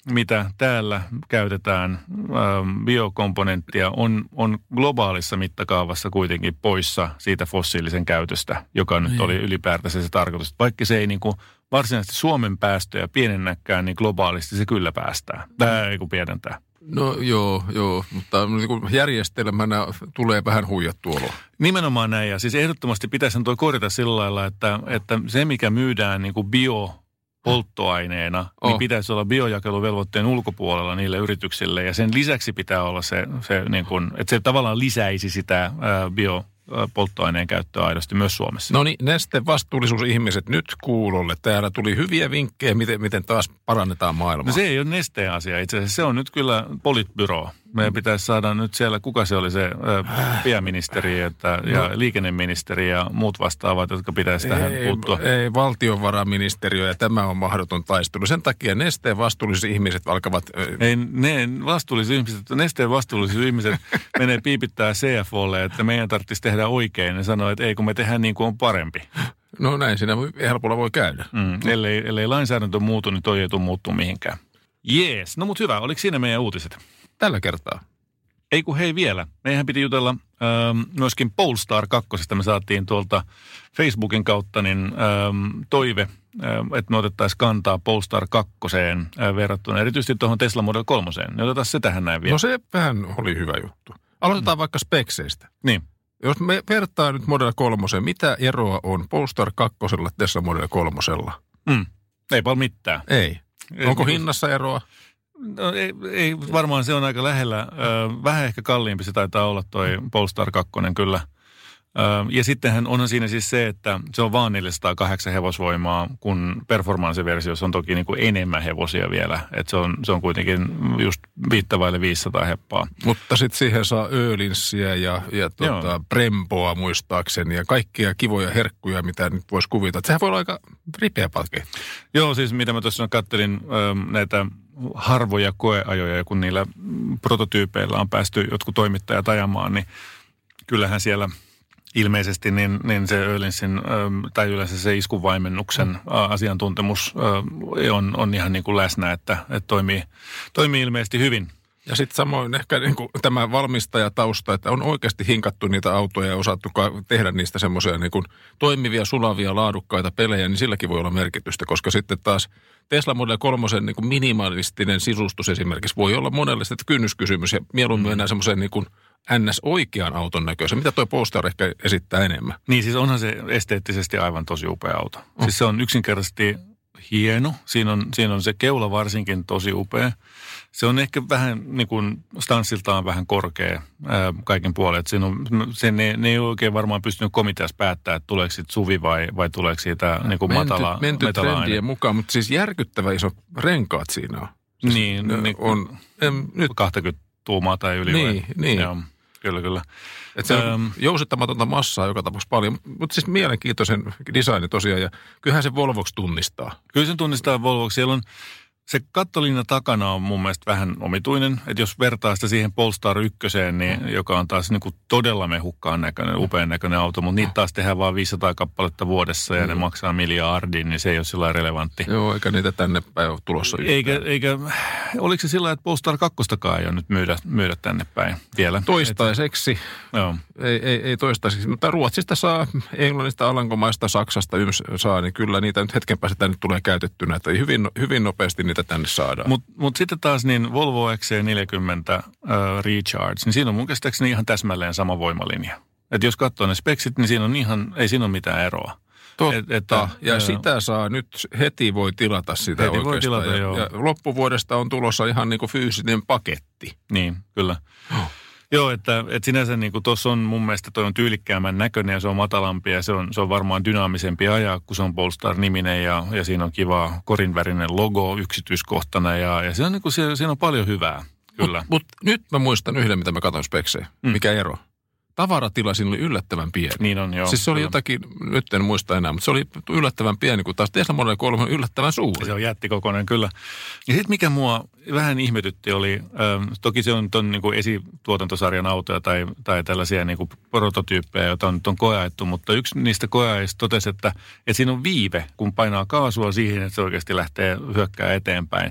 mitä täällä käytetään ähm, biokomponenttia, on, on globaalissa mittakaavassa kuitenkin poissa siitä fossiilisen käytöstä, joka nyt oli ylipäätänsä se tarkoitus. Vaikka se ei niin kuin varsinaisesti Suomen päästöjä pienennäkään, niin globaalisti se kyllä päästää. Tämä ei kun pienentää. No joo, joo, mutta niin kuin järjestelmänä tulee vähän huijattu olo. Nimenomaan näin, ja siis ehdottomasti pitäisi toi korjata sillä lailla, että, että se mikä myydään niin kuin biopolttoaineena, oh. niin pitäisi olla biojakeluvelvoitteen ulkopuolella niille yrityksille, ja sen lisäksi pitää olla se, se niin kuin, että se tavallaan lisäisi sitä ää, bio polttoaineen käyttöä aidosti myös Suomessa. No niin, Neste vastuullisuusihmiset nyt kuulolle. Täällä tuli hyviä vinkkejä, miten, miten taas parannetaan maailmaa. No se ei ole Nesteen asia itse asiassa. Se on nyt kyllä politbyro. Meidän pitäisi saada nyt siellä, kuka se oli se äh, pääministeri että, ja no. liikenneministeri ja muut vastaavat, jotka pitäisi tähän ei, puuttua. Ei, valtiovarainministeriö ja tämä on mahdoton taistelu. Sen takia Nesteen vastuullisuusihmiset alkavat... Äh, ei, ne vastuullisuusihmiset, Nesteen vastuullisuusihmiset menee piipittää C F O:lle, että meidän tarvitsisi tehdä oikein. Ne sanoo, että ei kun me tehdään niin kuin on parempi. No näin siinä helpolla voi käydä. Mm, ellei, ellei lainsäädäntö muutu, niin toi ei tule muuttua mihinkään. Jees, no mut hyvä. Oliko siinä meidän uutiset? Tällä kertaa. Ei kun hei vielä. Meidän piti jutella ähm, myöskin Polestar kakkosesta. Me saatiin tuolta Facebookin kautta niin, ähm, toive, ähm, että me otettaisiin kantaa Polestar kakkoseen äh, verrattuna erityisesti tuohon Tesla Model kolmoseen. Ne otetaan se tähän näin vielä. No se vähän oli hyvä juttu. Aloitetaan mm. vaikka spekseistä. Niin. Jos me vertaa nyt Model kolmoseen, mitä eroa on Polestar kakkosella Tesla Model kolmosella? Mm. Ei paljon mitään. Ei. Onko hinnassa eroa? No, ei, ei, varmaan se on aika lähellä. Ö, vähän ehkä kalliimpi se taitaa olla toi Polestar kaksi kyllä. Ö, ja sittenhän onhan siinä siis se, että se on vaan neljäsataakahdeksan hevosvoimaa, kun performanssiversiossa on toki niin kuin enemmän hevosia vielä. Että se on, se on kuitenkin just viittavaille viisisataa heppaa. Mutta sitten siihen saa öölinssiä ja, ja tuota, Bremboa muistaakseni ja kaikkia kivoja herkkuja, mitä nyt voisi kuvita. Sehän voi olla aika ripeä paketti. Joo, siis mitä mä tuossa kattelin ö, näitä harvoja koeajoja, kun niillä prototyypeillä on päästy jotkut toimittajat ajamaan, niin kyllähän siellä ilmeisesti niin, niin se Öhlinsin tai yleensä se iskuvaimennuksen asiantuntemus on, on ihan niin kuin läsnä, että, että toimii, toimii ilmeisesti hyvin. Ja sitten samoin ehkä niin kuin tämä valmistajatausta, että on oikeasti hinkattu niitä autoja ja osattu tehdä niistä semmoisia niin kuin toimivia, sulavia, laadukkaita pelejä, niin silläkin voi olla merkitystä, koska sitten taas Tesla Model kolme niin kuin minimalistinen sisustus esimerkiksi voi olla monelle sitten kynnyskysymys ja mieluummin mennään semmoiseen niin kuin N S-oikean auton näköisen. Mitä tuo Polestar ehkä esittää enemmän? Niin siis onhan se esteettisesti aivan tosi upea auto. Oh. Siis se on yksinkertaisesti hieno. Siinä on, siinä on se keula varsinkin tosi upea. Se on ehkä vähän niin kuin stanssiltaan vähän korkea ää, kaiken puolen. Siinä on, se, ne, ne ei oikein varmaan pystynyt komiteassa päättämään, että tuleeko siitä suvi vai, vai tuleeko siitä niin kuin menty, matala menty trendien mukaan, mutta siis järkyttävä iso renkaat siinä on. Siis niin, niin on em, nyt kaksikymmentä tuumaa tai yli. Niin, niin. Joo, kyllä, kyllä. Että se on ähm, jousittamatonta massaa joka tapauksessa paljon, mutta siis mielenkiintoisen designi tosiaan ja kyllähän se Volvoksi tunnistaa. Kyllä se tunnistaa Volvoksi. Siellä on se kattolinja takana on mun mielestä vähän omituinen, että jos vertaa sitä siihen Polestar ykköseen, niin, mm. joka on taas niin kuin todella mehukkaan näköinen, upean näköinen auto, mutta niitä taas tehdään vaan viisisataa kappaletta vuodessa ja mm. ne maksaa miljardin, niin se ei ole sillä relevantti. Joo, eikä niitä tänne päin ole tulossa yhtään. Eikä, eikä, oliko se sillä, että Polestar kakkostakaan ei ole nyt myydä, myydä tänne päin vielä? Toistaiseksi. Et, joo. Ei, ei, ei toistaiseksi, mutta Ruotsista saa, Englannista, Alankomaista, Saksasta yms saa, niin kyllä niitä nyt hetken päästä tänne tulee käytettynä, että hyvin, hyvin nopeasti niitä tänne saadaan. Mutta mut sitten taas niin Volvo X C neljäkymmentä uh, Recharge, niin siinä on mun käsittääkseni ihan täsmälleen sama voimalinja. Että jos katsoo ne speksit, niin siinä on ihan, ei siinä ole mitään eroa. Totta, et, että, ja joo. Sitä saa nyt, heti voi tilata sitä heti oikeastaan. Voi tilata, ja, joo. ja loppuvuodesta on tulossa ihan niin kuin fyysinen paketti. Niin, kyllä. Oh. Joo, että, että sinänsä niin kuin tuossa on mun mielestä toi on tyylikkäämän näköinen ja se on matalampi ja se on, se on varmaan dynaamisempi ajaa, kun se on Polestar-niminen ja, ja siinä on kiva korinvärinen logo yksityiskohtana ja, ja se on niin kuin, se, siinä on paljon hyvää, kyllä. Mutta mut, nyt mä muistan yhden, mitä mä katson speksejä. Mm. Mikä ero? Tavaratila siinä oli yllättävän pieni. Niin on, joo. Siis se oli kyllä. Jotakin, nyt en muista enää, mutta se oli yllättävän pieni, kun taas Tesla Model kolme on yllättävän suuri. Se on jättikokoinen, kyllä. Ja sitten mikä mua vähän ihmetytti oli, ähm, toki se on ton niin kuin esituotantosarjan autoja tai, tai tällaisia niin kuin prototyyppejä, joita on nyt on koeaettu, mutta yksi niistä koeajista totesi, että, että siinä on viive, kun painaa kaasua siihen, että se oikeasti lähtee hyökkää eteenpäin.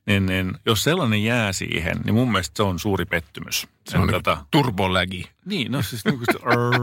Niin, niin jos sellainen jää siihen, niin mun mielestä se on suuri pettymys. Se on niin tota, turbolägi. Niin, no siis niin kuin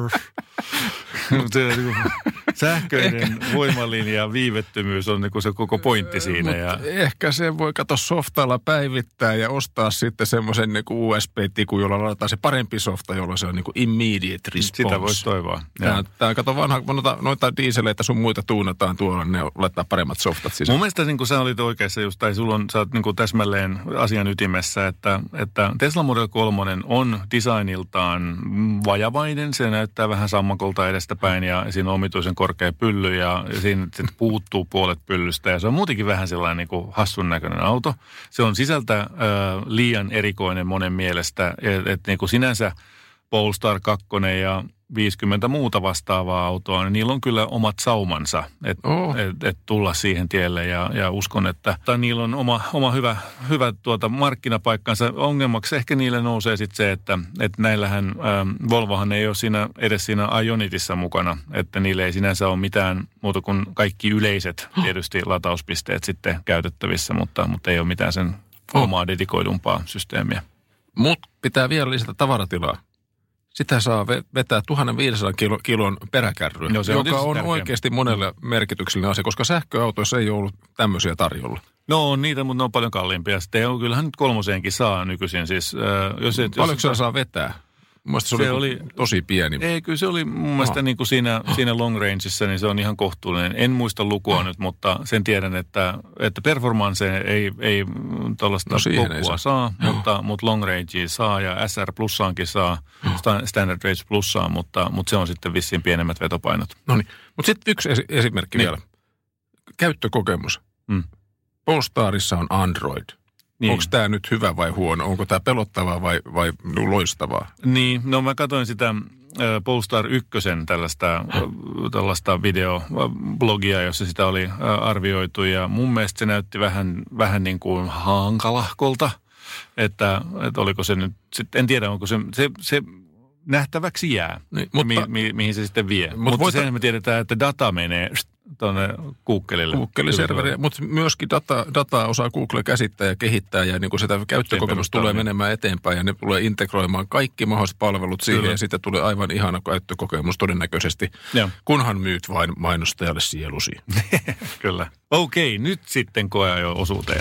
se, se, sähköinen voimalinja viivettömyys on niin kuin se koko pointti siinä. Ja ehkä se voi katsoa softalla päivittää ja ostaa sitten semmoisen niin kuin U S B-tikun, jolla laitetaan se parempi softa, jolla se on niin kuin immediate response. Sitä voisi toivoa. Tämä, tämä kato vanha, noita, noita dieseleitä sun muita tuunataan tuolla, ne laittaa paremmat softat sisään. Mun mielestä niin kuin sä olit oikeassa just, tai sulla on, sä oot niin kuin täsmälleen asian ytimessä, että, että Tesla Model kolme on designiltaan vajavainen. Se näyttää vähän sammakolta edestäpäin ja siinä on omituisen korkea pylly ja siinä puuttuu puolet pyllystä. Ja se on muutenkin vähän sellainen niin kuin hassun näköinen auto. Se on sisältä äh, liian erikoinen monen mielestä, että et, niin kuin sinänsä Polestar kaksi ja viisikymmentä muuta vastaavaa autoa, niin niillä on kyllä omat saumansa, että oh. et, et tulla siihen tielle ja, ja uskon, että tai niillä on oma, oma hyvä, hyvä tuota markkinapaikkansa. Ongelmaksi ehkä niille nousee sitten se, että, että näillähän ähm, Volvohan ei ole siinä, edes siinä Ionitissa mukana, että niille ei sinänsä ole mitään muuta kuin kaikki yleiset tietysti latauspisteet sitten käytettävissä, mutta, mutta ei ole mitään sen oh. omaa dedikoidumpaa systeemiä. Mutta pitää vielä lisätä tavaratilaa. Sitä saa vetää tuhatviisisataa kilo, kilon peräkärryä, no, joka on, on oikeasti monelle merkityksellinen asia, koska sähköautoissa ei ollut tämmöisiä tarjolla. No on niitä, mutta ne on paljon kalliimpia. Sitten on, kyllähän nyt kolmoseenkin saa nykyisin. Siis, äh, jos et, Paljonko jos, se saa vetää? Mun mielestä se, se oli, oli tosi pieni. Ei, kyllä se oli mun mielestä niin kuin siinä, siinä long rangeissa, niin se on ihan kohtuullinen. En muista lukua nyt, mutta sen tiedän, että, että performance ei, ei tuollaista no kokua saa, mutta, mutta long rangea saa ja S R Plussaankin saa, Standard Range Plussaan, mutta, mutta se on sitten vissiin pienemmät vetopainot. No niin, mutta sitten yksi esi- esimerkki niin. vielä. Käyttökokemus. Mm. Polestarissa on Android. Niin. Onko tämä nyt hyvä vai huono? Onko tämä pelottavaa vai, vai loistavaa? Niin, no mä katsoin sitä äh, Polestar ykkösen tällaista, äh, tällaista videoblogia, jossa sitä oli äh, arvioitu. Ja mun mielestä se näytti vähän, vähän niin kuin hankalahkolta. Että, että oliko se nyt, sit, en tiedä onko se, se, se nähtäväksi jää, niin, mutta, mi, mi, mihin se sitten vie. Mutta, mutta voita, sen me tiedetään, että data menee tuonne Googlelle. Google-serveriin, mutta myöskin data, dataa osaa Google käsittää ja kehittää ja niin kuin sitä käyttökokemus tulee niin. menemään eteenpäin ja ne tulee integroimaan kaikki mahdolliset palvelut siihen Kyllä. ja siitä tulee aivan ihana käyttökokemus todennäköisesti, ja. kunhan myyt vain mainostajalle sielusi. Kyllä. Okei, nyt sitten koeajo osuuteen.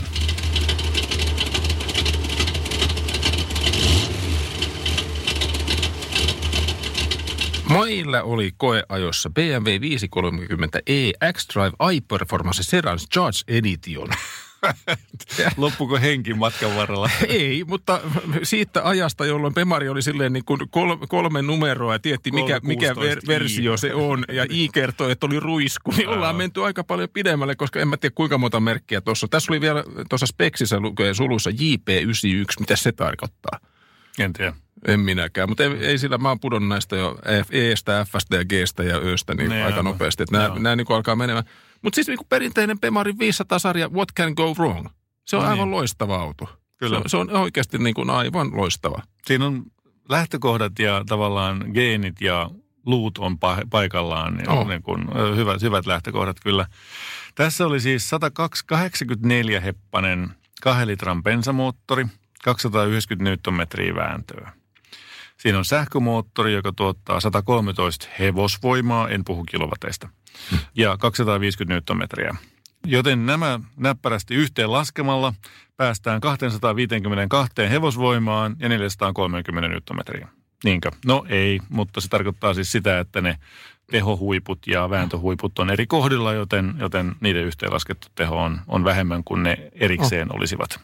Meillä oli koeajossa B M W viisisataakolmekymmentä e X-Drive iPerformance Serance Charge Edition. Loppuko henki matkan varrella? Ei, mutta siitä ajasta, jolloin Pemari oli silleen niin kuin kolme, kolme numeroa ja tietti mikä, mikä ver- versio se on. Ja I kertoi, että oli ruisku. Niin ollaan menty aika paljon pidemmälle, koska en mä tiedä kuinka monta merkkiä tuossa. Tässä oli vielä tuossa speksissä lukee suluissa J P yhdeksänkymmentäyksi. Mitä se tarkoittaa? En tiedä. En minäkään, mutta ei, ei sillä, mä oon pudonnut näistä jo E:stä, F:stä ja G:stä ja Östä niin ne aika on. nopeasti, että nämä, nämä niin kuin alkaa menemään. Mutta siis niin kuin perinteinen Pemarin viisisataa-sarja, what can go wrong? Se on no aivan niin. loistava auto. Kyllä. Se, se on oikeasti niin kuin aivan loistava. Siinä on lähtökohdat ja tavallaan geenit ja luut on paikallaan. Ja oh. niin kuin hyvät, hyvät lähtökohdat kyllä. Tässä oli siis sata kahdeksankymmentäneljä heppanen kahden litran bensamoottori, kaksisataayhdeksänkymmentä newtonmetriä vääntöä. Siinä on sähkömoottori, joka tuottaa sata kolmetoista hevosvoimaa, en puhu kilowateista, ja kaksisataaviisikymmentä newtonmetriä. Joten nämä näppärästi yhteen laskemalla päästään kaksisataaviisikymmentäkaksi hevosvoimaan ja neljäsataakolmekymmentä newtonmetriä. Niinkö? No ei, mutta se tarkoittaa siis sitä, että ne tehohuiput ja vääntöhuiput on eri kohdilla, joten, joten niiden yhteenlaskettu teho on, on vähemmän kuin ne erikseen oh. olisivat.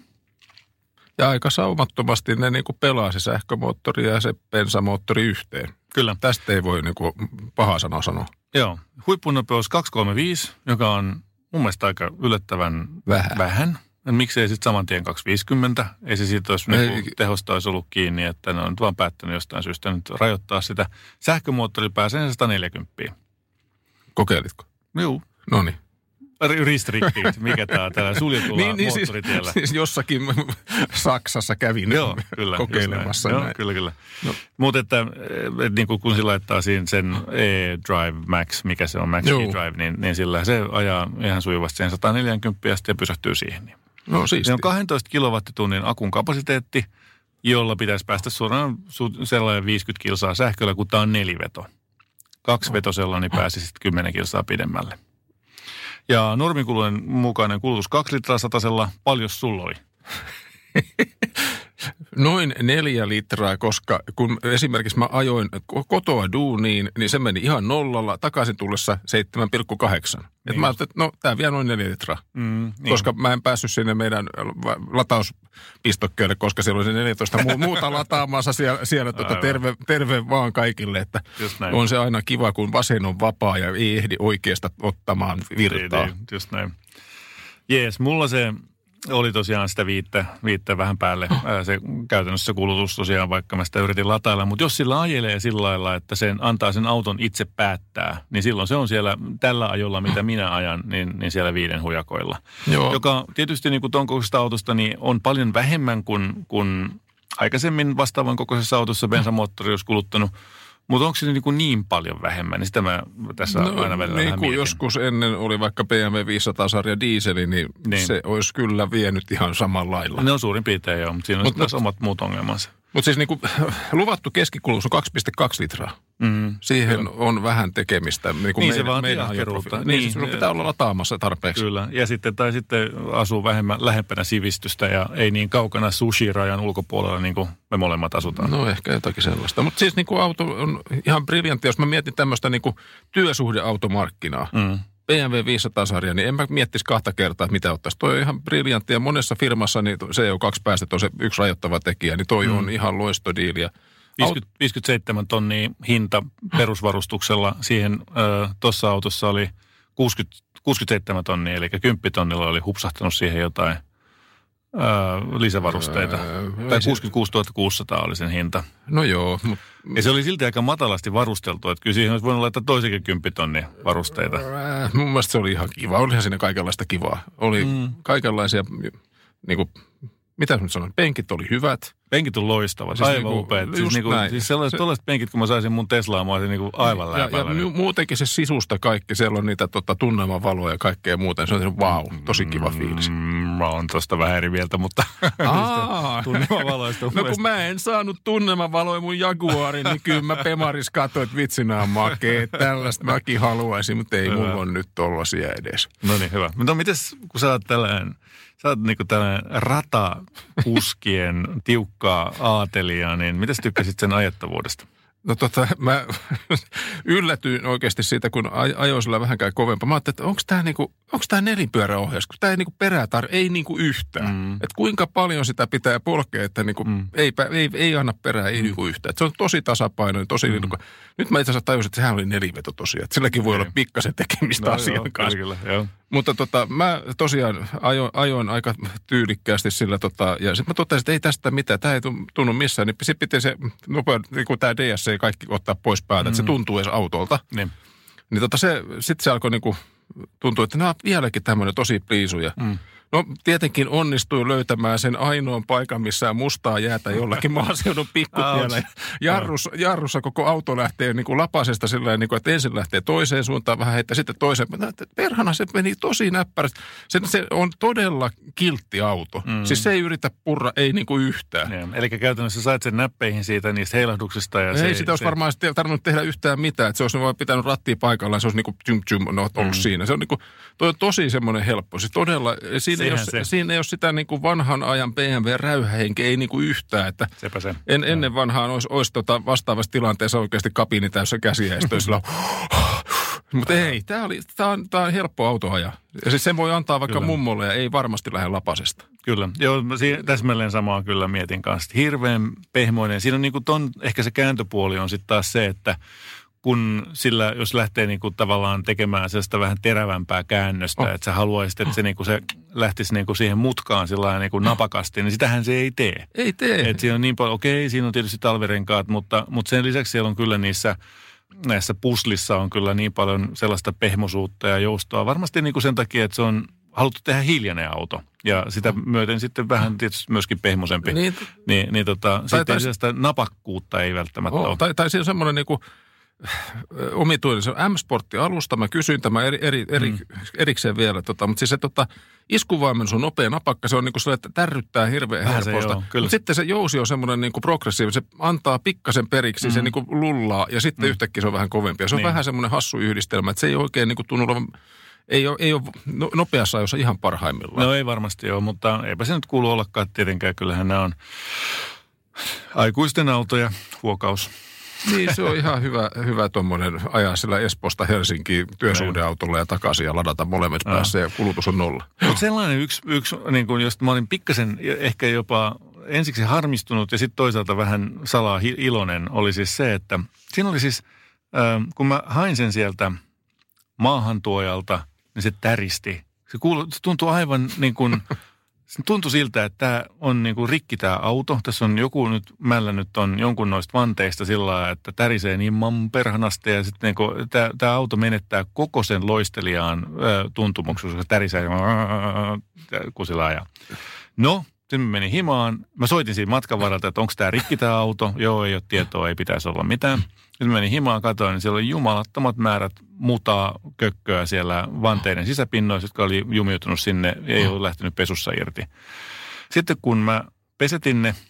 Ja aika saumattomasti ne niin kuin pelaa se sähkömoottori ja se bensamoottori yhteen. Kyllä. Tästä ei voi niin kuin paha sanoa sanoa. Joo. Huippunopeus kaksisataakolmekymmentäviisi, joka on mun mielestä aika yllättävän vähän. vähän. Miksei sitten saman tien kaksisataaviisikymmentä? Ei se siitä olisi niin tehosta olisi ollut kiinni, että ne on vaan päättänyt jostain syystä nyt rajoittaa sitä. Sähkömoottori pääsee sata neljäkymmentä. Kokeilitko? Joo. No niin. Restricted, mikä tämä täällä suljetulla niin, niin moottoritiellä. Siis, siis jossakin Saksassa kävin Joo, kyllä, kokeilemassa. Joo, kyllä, kyllä. No. Mutta että, että niin kun sillä laittaa siinä sen E-Drive Max, mikä se on, Max E-Drive, niin, niin sillä se ajaa ihan sujuvasti sen sata neljäkymmentä ja sitten pysähtyy siihen. Niin. No siisti. Se on kahdentoista kilowattitunnin akun kapasiteetti, jolla pitäisi päästä suoraan sellainen viisikymmentä kilsaa sähköllä, kun tämä on neliveto. Kaksivetosella niin pääsi sitten kymmenen kilsaa pidemmälle. Ja normikulujen mukainen kulutus kaksi litraa satasella. Paljon sulla oli? Noin neljä litraa, koska kun esimerkiksi mä ajoin kotoa duuniin, niin se meni ihan nollalla, takaisin tullessa seitsemän pilkku kahdeksan. Niin. Et mä ajattelin, että no tää vie noin neljä litraa, mm, niin. koska mä en päässyt sinne meidän latauspistokkeelle, koska siellä oli se neljätoista muuta lataamassa siellä, siellä tuota terve, terve vaan kaikille, että on se aina kiva, kun vasen on vapaa ja ei ehdi oikeasta ottamaan virtaa. Niin, just näin. Jees, mulla se oli tosiaan sitä viittä, viittä vähän päälle. Se käytännössä kulutus tosiaan, vaikka mä sitä yritin latailla. Mutta jos sillä ajelee sillä lailla, että sen antaa sen auton itse päättää, niin silloin se on siellä tällä ajolla, mitä minä ajan, niin, niin siellä viiden hujakoilla. Joo. Joka tietysti niin kuin ton kokoisesta autosta niin on paljon vähemmän kuin, kuin aikaisemmin vastaavan kokoisessa autossa bensamoottori olisi kuluttanut. Mutta onko se niin, kuin niin paljon vähemmän, niin sitä mä tässä no, aina välillä niin vähän kuin joskus ennen oli vaikka B M W viisisataa-sarja dieseli, niin, niin se olisi kyllä vienyt ihan samalla lailla. Ne on suurin piirtein joo, mutta siinä on mut, taas omat muut ongelmansa. Mutta siis niin kuin luvattu keskikulutus on kaksi pilkku kaksi litraa. Mm, Siihen kyllä. on vähän tekemistä. Niin, kuin niin meidän, se vaatii ahkeruutta. Niin, niin siis pitää olla lataamassa tarpeeksi. Kyllä, ja sitten, tai sitten asuu vähemmän lähempänä sivistystä ja ei niin kaukana sushi-rajan ulkopuolella niin kuin me molemmat asutaan. No ehkä jotakin sellaista. Mutta siis niin kuin auto on ihan briljantti, jos mä mietin tämmöistä niin kuin työsuhdeautomarkkinaa. Mm. B M W viisisataa-sarja, niin en mä miettisi kahta kertaa, että mitä ottaisi. Toi on ihan briljantti ja monessa firmassa niin C O kaksi päästöt on se yksi rajoittava tekijä, niin toi mm. on ihan loistodiili. viisikymmentä, viisikymmentäseitsemän tonnia hinta perusvarustuksella. Siihen tuossa autossa oli kuusikymmentä, kuusikymmentäseitsemän tonnia, eli kymmenen tonnilla oli hupsahtanut siihen jotain Öö, lisävarusteita. Öö, tai kuusikymmentäkuusituhatta kuusisataa oli sen hinta. No joo. Mut, ja se oli silti aika matalasti varusteltu, että kyllä siihen olisi voinut laittaa toisikin kymmenen tonnia varusteita. Öö, mun mielestä se oli ihan kiva. Olihan siinä kaikenlaista kivaa. Oli mm. kaikenlaisia, niin kuin, mitä nyt sanon, penkit oli hyvät. Penkit on loistavat, siis aivan niinku, upeat. Siis, niinku, siis sellaiset se, penkit, kun mä saisin mun Teslaa, mä olisin niinku aivan läpäillä. Ja, ja muutenkin se sisusta kaikki, siellä on niitä tota, tunnelmavaloja ja kaikkea muuta. Se on vau, wow, tosi kiva fiilis. Mm, mä oon tosta vähän eri mieltä, mutta tunnelmavaloista. No kun mä en saanut tunnelmavaloja mun Jaguarin, niin kyllä mä Pemaris katsoin, että vitsi nää on makee. Tällaista mäkin haluaisin, mutta ei mulla ole nyt tollasia edes. No niin, hyvä. Mutta mites, kun sä oot tällainen... Sä oot niinku tällainen ratakuskien tiukkaa aatelija, niin mitä sä tykkäsit sen ajettavuudesta? No tota, mä yllätyin oikeasti siitä, kun ajoin sillä vähänkään kovempaa. Mä ajattelin, että onko tämä niinku, onko tämä nelinpyöräohjaus, kun tämä ei niinku perätar, ei niinku yhtään. Mm. Että kuinka paljon sitä pitää polkea, että niinku mm. ei, ei, ei anna perää, ei mm. niinku yhtään. Et se on tosi tasapainoinen, tosi mm. niinku. Nyt mä itse asiassa tajusin, että sehän oli neliveto tosiaan. Että silläkin voi okay. olla pikkasen tekemistä no, asian joo, kanssa. Kyllä, joo. Mutta tota, mä tosiaan ajoin, ajoin aika tyylikkäästi sillä tota, ja sitten mä totesin, että ei tästä mitään, tämä ei tunnu missään. Niin sitten piti se nopea, niin kuin tämä D S C kaikki ottaa pois päältä, mm. että se tuntuu edes autolta. Niin, niin tota se, sitten se alkoi niinku, tuntua, että nämä on vieläkin tämmöinen tosi pliisuja. Mm. No tietenkin onnistui löytämään sen ainoan paikan, missä on mustaa jäätä jollakin maaseudun pikkutiellä. Jarrus, jarrussa koko auto lähtee niin kuin lapasesta sillä niin kuin, että ensin lähtee toiseen suuntaan vähän heittää, sitten toiseen. Perhana se meni tosi näppärästi. Se, se on todella kiltti auto. Mm. Siis se ei yritä purra, ei niin kuin yhtään. Ja, eli käytännössä sait sen näppeihin siitä niistä heilahduksista. Ja ei se, sitä olisi se... varmaan tarvinnut tehdä yhtään mitään. Että se olisi vaan pitänyt rattia paikallaan, se olisi niin kuin tjum tjum ollut mm. siinä. Se on, niin kuin, toi on tosi semmoinen helppo. Siis todella, siinä Ei ole, siinä ei ole sitä niin kuin vanhan ajan B M W-räyhähenkeä, ei niin kuin yhtään. Että Sepä se. En, ennen vanhaan olisi, olisi tota vastaavassa tilanteessa oikeasti kabini täyssä käsiä. Mutta ei, tämä on, on helppo auto ajaa. Ja siis sen voi antaa vaikka kyllä. mummolle ja ei varmasti lähde lapasesta. Kyllä. Joo, täsmälleen samaa kyllä mietin kanssa. Hirveän pehmoinen. Siinä on niin kuin ton, ehkä se kääntöpuoli on sitten taas se, että kun sillä, jos lähtee niinku tavallaan tekemään sellaista vähän terävämpää käännöstä, oh. että sä haluaisit, että se, niinku, se lähtisi niinku siihen mutkaan sillä niinku napakasti, niin sitähän se ei tee. Ei tee. Että siinä on niin paljon, okei, siinä on tietysti talvirenkaat, mutta, mutta sen lisäksi siellä on kyllä niissä, näissä puslissa on kyllä niin paljon sellaista pehmosuutta ja joustoa. Varmasti niinku sen takia, että se on haluttu tehdä hiljainen auto. Ja sitä myöten sitten vähän tietysti myöskin pehmoisempi. Niin, niin, niin tota, sitten sellaista napakkuutta ei välttämättä oh, ole. Tai, tai siinä on semmoinen niinku omituinen. Se on M-Sportti-alusta. Mä kysyin tämän eri, eri, eri, mm. erikseen vielä. Tota, mutta siis se tota, iskuvaimennus on nopea napakka. Se on niin kuin sellainen, että tärryttää hirveän helposta. Mutta sitten se jousi on semmoinen niin kuin progressiivinen. Se antaa pikkasen periksi, mm. se niin kuin lullaa ja sitten mm. yhtäkkiä se on vähän kovempi. Ja se on niin. vähän semmoinen hassu yhdistelmä, että se ei oikein niin kuin tunnu olevan... Ei ole, ei ole nopeassa ajossa ihan parhaimmillaan. No ei varmasti ole, mutta eipä se nyt kuulu ollakaan tietenkään. Kyllähän nämä on aikuisten autoja, huokaus. Niin, se on ihan hyvä, hyvä tuommoinen ajaa sillä Espoosta Helsinkiin työsuhdeautolla ja takaisin ja ladata molemmat no. päässä ja kulutus on nolla. Mutta sellainen yksi, yksi niin kun, josta mä olin pikkasen ehkä jopa ensiksi harmistunut ja sitten toisaalta vähän salaa iloinen, oli siis se, että siinä oli siis, äh, kun mä hain sen sieltä maahantuojalta, niin se täristi. Se, kuulu, se tuntui aivan niin kuin, se tuntui siltä, että tämä on niin kuin rikki tämä auto. Tässä on joku nyt, mällä nyt on jonkun noista vanteista sillä lailla, että tärisee niin man perhanasti ja sitten niin kuin, tämä, tämä auto menettää koko sen loistelijaan ää, tuntumuksen, koska tärisee kun sillä ajaa. No, sitten mä menin himaan. Mä soitin siinä matkan varalta, että onko tämä rikki tämä auto. Joo, ei ole tietoa, ei pitäisi olla mitään. Sitten mä menin himaan, katsoin, niin siellä oli jumalattomat määrät mutaa kökköä siellä vanteiden sisäpinnoissa, jotka oli jumiutunut sinne, ei ole lähtenyt pesussa irti. Sitten kun mä pesetin ne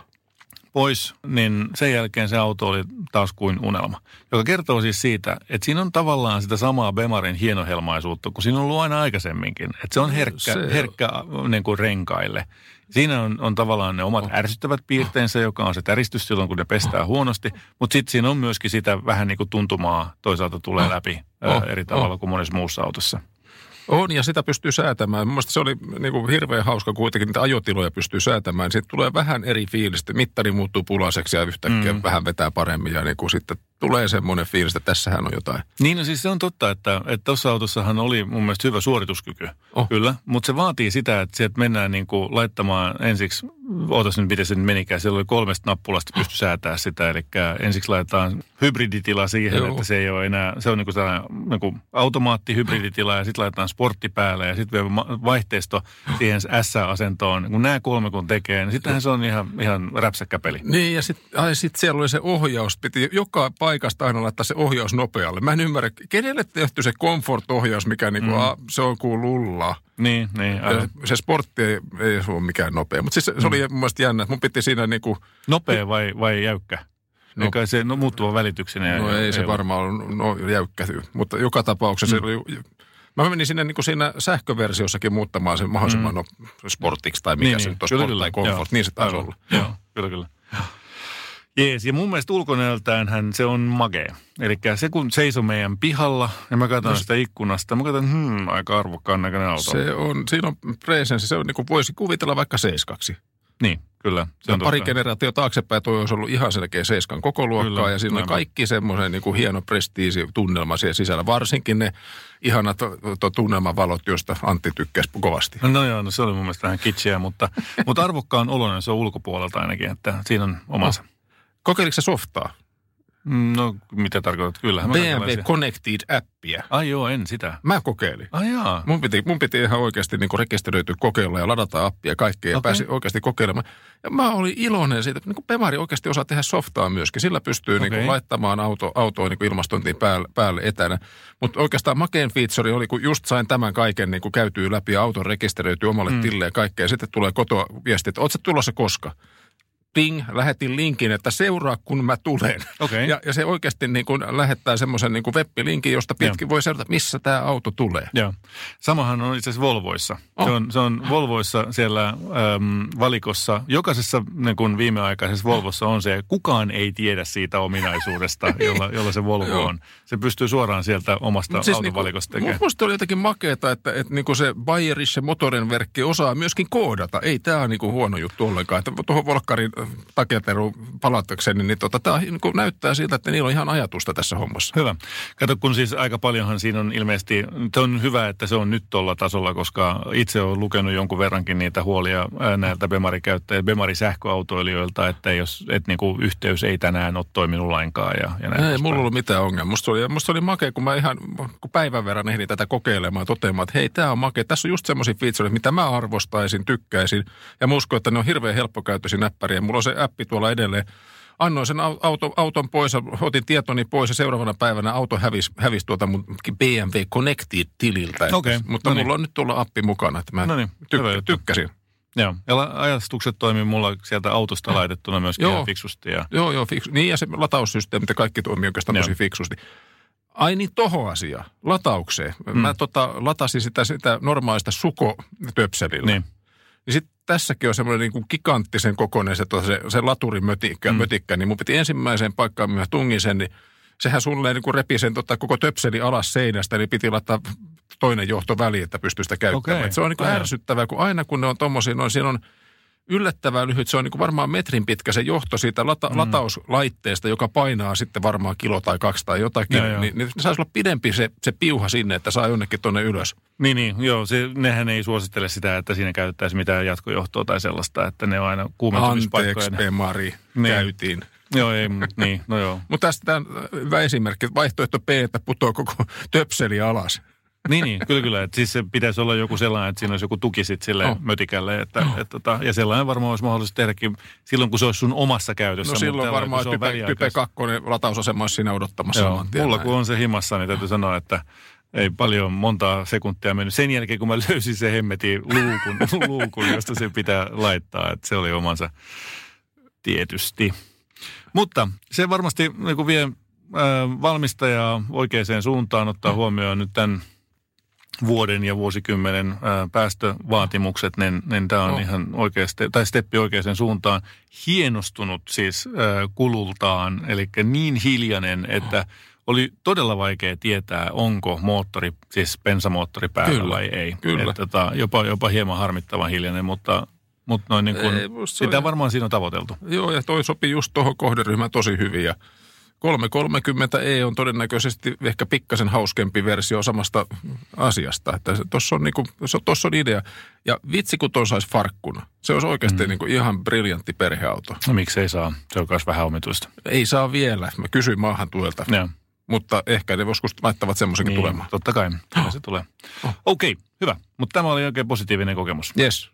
pois, niin sen jälkeen se auto oli taas kuin unelma. Joka kertoo siis siitä, että siinä on tavallaan sitä samaa Bemarin hienohelmaisuutta, kun siinä on ollut aina aikaisemminkin. Että se on herkkä, se herkkä niin kuin renkaille. Siinä on, on tavallaan ne omat ärsyttävät piirteensä, joka on se täristys silloin, kun ne pestää huonosti. Mutta sitten siinä on myöskin sitä vähän niin kuin tuntumaa toisaalta tulee läpi oh, ää, eri tavalla oh. kuin monessa muussa autossa. On, ja sitä pystyy säätämään. Mielestäni se oli niin kuin hirveän hauska kuitenkin, niitä ajotiloja pystyy säätämään. Siitä tulee vähän eri fiilistä. Mittari muuttuu pulaiseksi ja yhtäkkiä mm. vähän vetää paremmin ja niin kuin sitten tulee semmoinen fiilis, että tässähän on jotain. Niin, no siis se on totta, että tuossa autossahan oli mun mielestä hyvä suorituskyky. Oh. Kyllä, mutta se vaatii sitä, että sieltä mennään niin kuin laittamaan ensiksi, ootas nyt miten se nyt menikään, siellä oli kolmesta nappulasta pysty säätämään sitä, eli ensiksi laitetaan hybriditila siihen, Joo. että se ei ole enää, se on niin kuin sellainen niin kuin automaattihybriditila ja sitten laitetaan sportti päälle ja sitten vielä vaihteisto siihen S-asentoon. Kun nämä kolme kun tekee, niin sittenhän se on ihan, ihan räpsäkkä peli. Niin ja sitten sit siellä oli se ohjaus, piti joka paikasta aina laittaa se ohjaus nopealle. Mä en ymmärrä, kenelle tehty se comfort-ohjaus, mikä niinku, mm. a, se on kuin lullaa. Niin, niin. Se sportti ei, ei ole mikään nopea, mutta siis se, se oli mm. mun mielestä jännä, että mun piti siinä niinku... Nopea vai, vai jäykkä? No, eikä se no, muuttuva välityksenä. No ei, ei se ole. Varmaan ole no, jäykkä, mutta joka tapauksessa mm. se oli... Mä menin sinne niin kuin siinä sähköversiossakin muuttamaan sen mahdollisimman mm. no, sportiksi tai mikä niin, se nyt on, sport tai comfort, niin se taisi olla. Joo, kyllä, kyllä. Jees, ja mun mielestä ulkonäöltäänhän se on magea. Eli se kun seisoo meidän pihalla ja mä katson no, sitä ikkunasta, mä katson, hmm, aika arvokkaan näköinen auto. Se on, siinä on presenssi, se on niin kuin voisi kuvitella vaikka seiskaksi. Niin, kyllä. Se on pari generaatio taaksepäin, toi olisi ollut ihan selkeä seiskan koko luokkaa kyllä, ja siinä on kaikki semmoisen niin kuin hieno prestiisi tunnelma siellä sisällä. Varsinkin ne ihanat tunnelmavalot, joista Antti tykkäsi kovasti. No joo, no se oli mun mielestä vähän kitschiä, mutta, mutta arvokkaan oloinen se on ulkopuolelta ainakin, että siinä on omansa. No. Kokeiliko sä softaa? No, mitä tarkoitat? Kyllähän. B M W Connected-appia. Ai joo, en sitä. Mä kokeilin. Ai jaa. Mun piti, mun piti ihan oikeasti niin rekisteröityä kokeilla ja ladata appia ja kaikkea ja okay. pääsin oikeasti kokeilemaan. Ja mä olin iloinen siitä, että niin Bemari oikeasti osaa tehdä softaa myöskin. Sillä pystyy okay. niin laittamaan auto, autoa niin ilmastointiin päälle, päälle etänä. Mutta oikeastaan makeen feature oli, kun just sain tämän kaiken niin käytyä läpi ja auton rekisteröityy omalle mm. tilleen ja kaikkea. Ja sitten tulee kotoa viesti, että oot sä tulossa koska? Ping, lähetin linkin, että seuraa kun mä tulen. Okay. Ja, ja se oikeasti niin kuin lähettää semmoisen niin kuin web-linkin, josta pitkin voi seurata, missä tämä auto tulee. Joo. Samahan on itse asiassa Volvoissa. Oh. Se, on, se on Volvoissa siellä äm, valikossa. Jokaisessa niin kuin viimeaikaisessa Volvossa on se, kukaan ei tiedä siitä ominaisuudesta, jolla, jolla se Volvo on. Se pystyy suoraan sieltä omasta siis autovalikosta niin tekemään. Minusta oli jotenkin makeata, että, että niin kuin se Bayerische Motorenwerk osaa myöskin koodata. Ei tämä ole niin kuin huono juttu ollenkaan. Että tuohon Volkkarin takiateru palauttakseni, niin tota, tämä niin näyttää siltä, että niillä on ihan ajatusta tässä hommassa. Hyvä. Kato, kun siis aika paljonhan siinä on ilmeisesti, se on hyvä, että se on nyt tuolla tasolla, koska itse olen lukenut jonkun verrankin niitä huolia näiltä Bemari-käyttäjiltä, Bemari-sähköautoilijoilta, että jos et, niin kuin, yhteys ei tänään ole toiminut lainkaan. Ja, ja näin ei mulla ollut mitään ongelmaa. Musta oli, musta oli makea, kun mä ihan kun päivän verran ehdin tätä kokeilemaan ja toteamaan, että hei, tämä on makea. Tässä on just semmoisia featureita, mitä mä arvostaisin, tykkäisin. Ja mä uskon, että ne on hirveän helppokäyttöisiä näppäriä. Mulla on se appi tuolla edelleen annoin sen auto, auton pois ja otin tietoni pois ja seuraavana päivänä auto hävisi, hävisi tuolta mun B M W Connected-tililtä. Okay. Mutta no niin. mulla on nyt tuolla appi mukana, että mä no niin. tyk- tykkäsin. Joo, ja ajastukset toimii mulla sieltä autosta laitettuna myöskin joo. ihan fiksusti. Ja... Joo, joo, fiksu. Niin ja se lataussysteemi, kaikki toimii oikeastaan tosi fiksusti. Ai niin, tohon asia, lataukseen. Mm. Mä tota, latasin sitä, sitä normaalista sukotöpselillä. Niin. Ja sitten tässäkin on semmoinen niin kuin giganttisen kokoinen se, se, se laturimötikkä, mm. mötikkä, niin mun piti ensimmäiseen paikkaan, mihin mä tungin sen, niin sehän suunnilleen niin kuin repi sen tota, koko töpseli alas seinästä, niin piti laittaa toinen johto väliin, että pystyy sitä käyttämään. Okay. Se on niin kuin ärsyttävää, kun aina kun ne on tommosia, noin siinä on yllättävän lyhyt. Se on niin kuin varmaan metrin pitkä se johto siitä lata, mm. latauslaitteesta, joka painaa sitten varmaan kilo tai kaksi tai jotakin. Ja, niin, niin saisi olla pidempi se, se piuha sinne, että saa jonnekin tuonne ylös. Niin, niin joo. Se, nehän ei suosittele sitä, että siinä käytettäisiin mitään jatkojohtoa tai sellaista, että ne on aina kuumentumispaikkoja. Anteeksi, Emari, niin. käytiin. Joo, ei, niin, no joo. Mutta tästä tämä hyvä esimerkki, että vaihtoehto B, että putoaa koko töpseli alas. Niin, niin, kyllä, kyllä. Että siis se pitäisi olla joku sellainen, että siinä olisi joku tuki sitten sille oh. mötikälle. Että, oh. et, tota, ja sellainen varmaan olisi mahdollista tehdäkin silloin, kun se olisi sun omassa käytössä. No silloin varmaan Type, type kaksi latausasema olisi siinä odottamassa. Joo, mulla kun on se himassa, niin täytyy sanoa, että ei paljon montaa sekuntia mennyt. Sen jälkeen, kun mä löysin sen hemmetin luukun, luukun josta se pitää laittaa. Että se oli omansa tietysti. Mutta se varmasti niin vie äh, valmistajaa oikeaan suuntaan, ottaa huomioon nyt tämän vuoden ja vuosikymmenen ää, päästövaatimukset, niin, niin tämä on oh. ihan oikeasti, tai steppi oikeaan suuntaan. Hienostunut siis ää, kulultaan, eli niin hiljainen, että oh. oli todella vaikea tietää, onko moottori, siis bensamoottori päällä kyllä, vai ei. Kyllä. Et, tota, jopa, jopa hieman harmittavan hiljainen, mutta, mutta noin niin kuin, ei, sitä varmaan siinä on tavoiteltu. Joo, ja toi sopii just tuohon kohderyhmään tosi hyvin, ja kolmesataakolmekymmentä E on todennäköisesti ehkä pikkasen hauskempi versio samasta asiasta. Että tuossa on, niinku, on idea. Ja vitsi, kun tuon saisi farkkuna. Se olisi oikeasti mm. niinku ihan briljantti perheauto. No miksi ei saa? Se on myös vähän omituista. Ei saa vielä. Mä kysyin maahan tuelta. Ja. Mutta ehkä ne joskus laittavat semmoisenkin niin, tulemaan. Totta kai. Oh. Se tulee. Oh. Okei, okay, hyvä. Mutta tämä oli oikein positiivinen kokemus. Yes.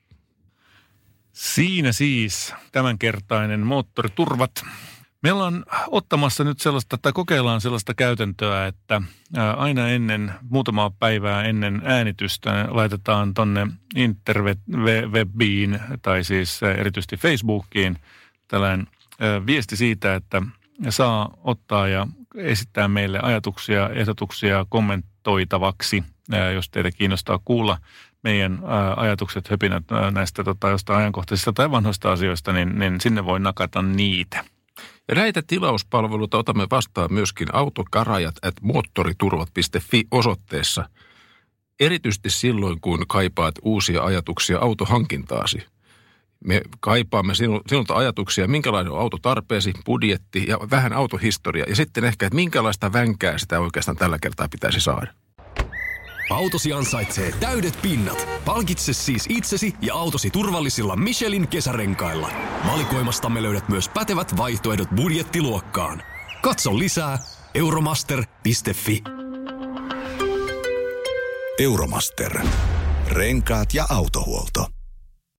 Siinä siis tämänkertainen moottoriturvat. Me ollaan ottamassa nyt sellaista, tai kokeillaan sellaista käytäntöä, että aina ennen, muutamaa päivää ennen äänitystä laitetaan tonne interwebiin, tai siis erityisesti Facebookiin, tällainen viesti siitä, että saa ottaa ja esittää meille ajatuksia, ehdotuksia kommentoitavaksi, jos teitä kiinnostaa kuulla meidän ajatukset, höpinät näistä tota, jostain ajankohtaisista tai vanhoista asioista, niin, niin sinne voi nakata niitä. Ja näitä tilauspalveluita otamme vastaan myöskin autokarajat at moottoriturvat piste fi osoitteessa. Erityisesti silloin, kun kaipaat uusia ajatuksia autohankintaasi. Me kaipaamme sinulta ajatuksia, minkälainen on autotarpeesi, budjetti ja vähän autohistoria. Ja sitten ehkä, että minkälaista vänkää sitä oikeastaan tällä kertaa pitäisi saada. Autosi ansaitsee täydet pinnat. Palkitse siis itsesi ja autosi turvallisilla Michelin kesärenkailla. Valikoimastamme löydät myös pätevät vaihtoehdot budjettiluokkaan. Katso lisää euromaster piste fi. Euromaster. Renkaat ja autohuolto.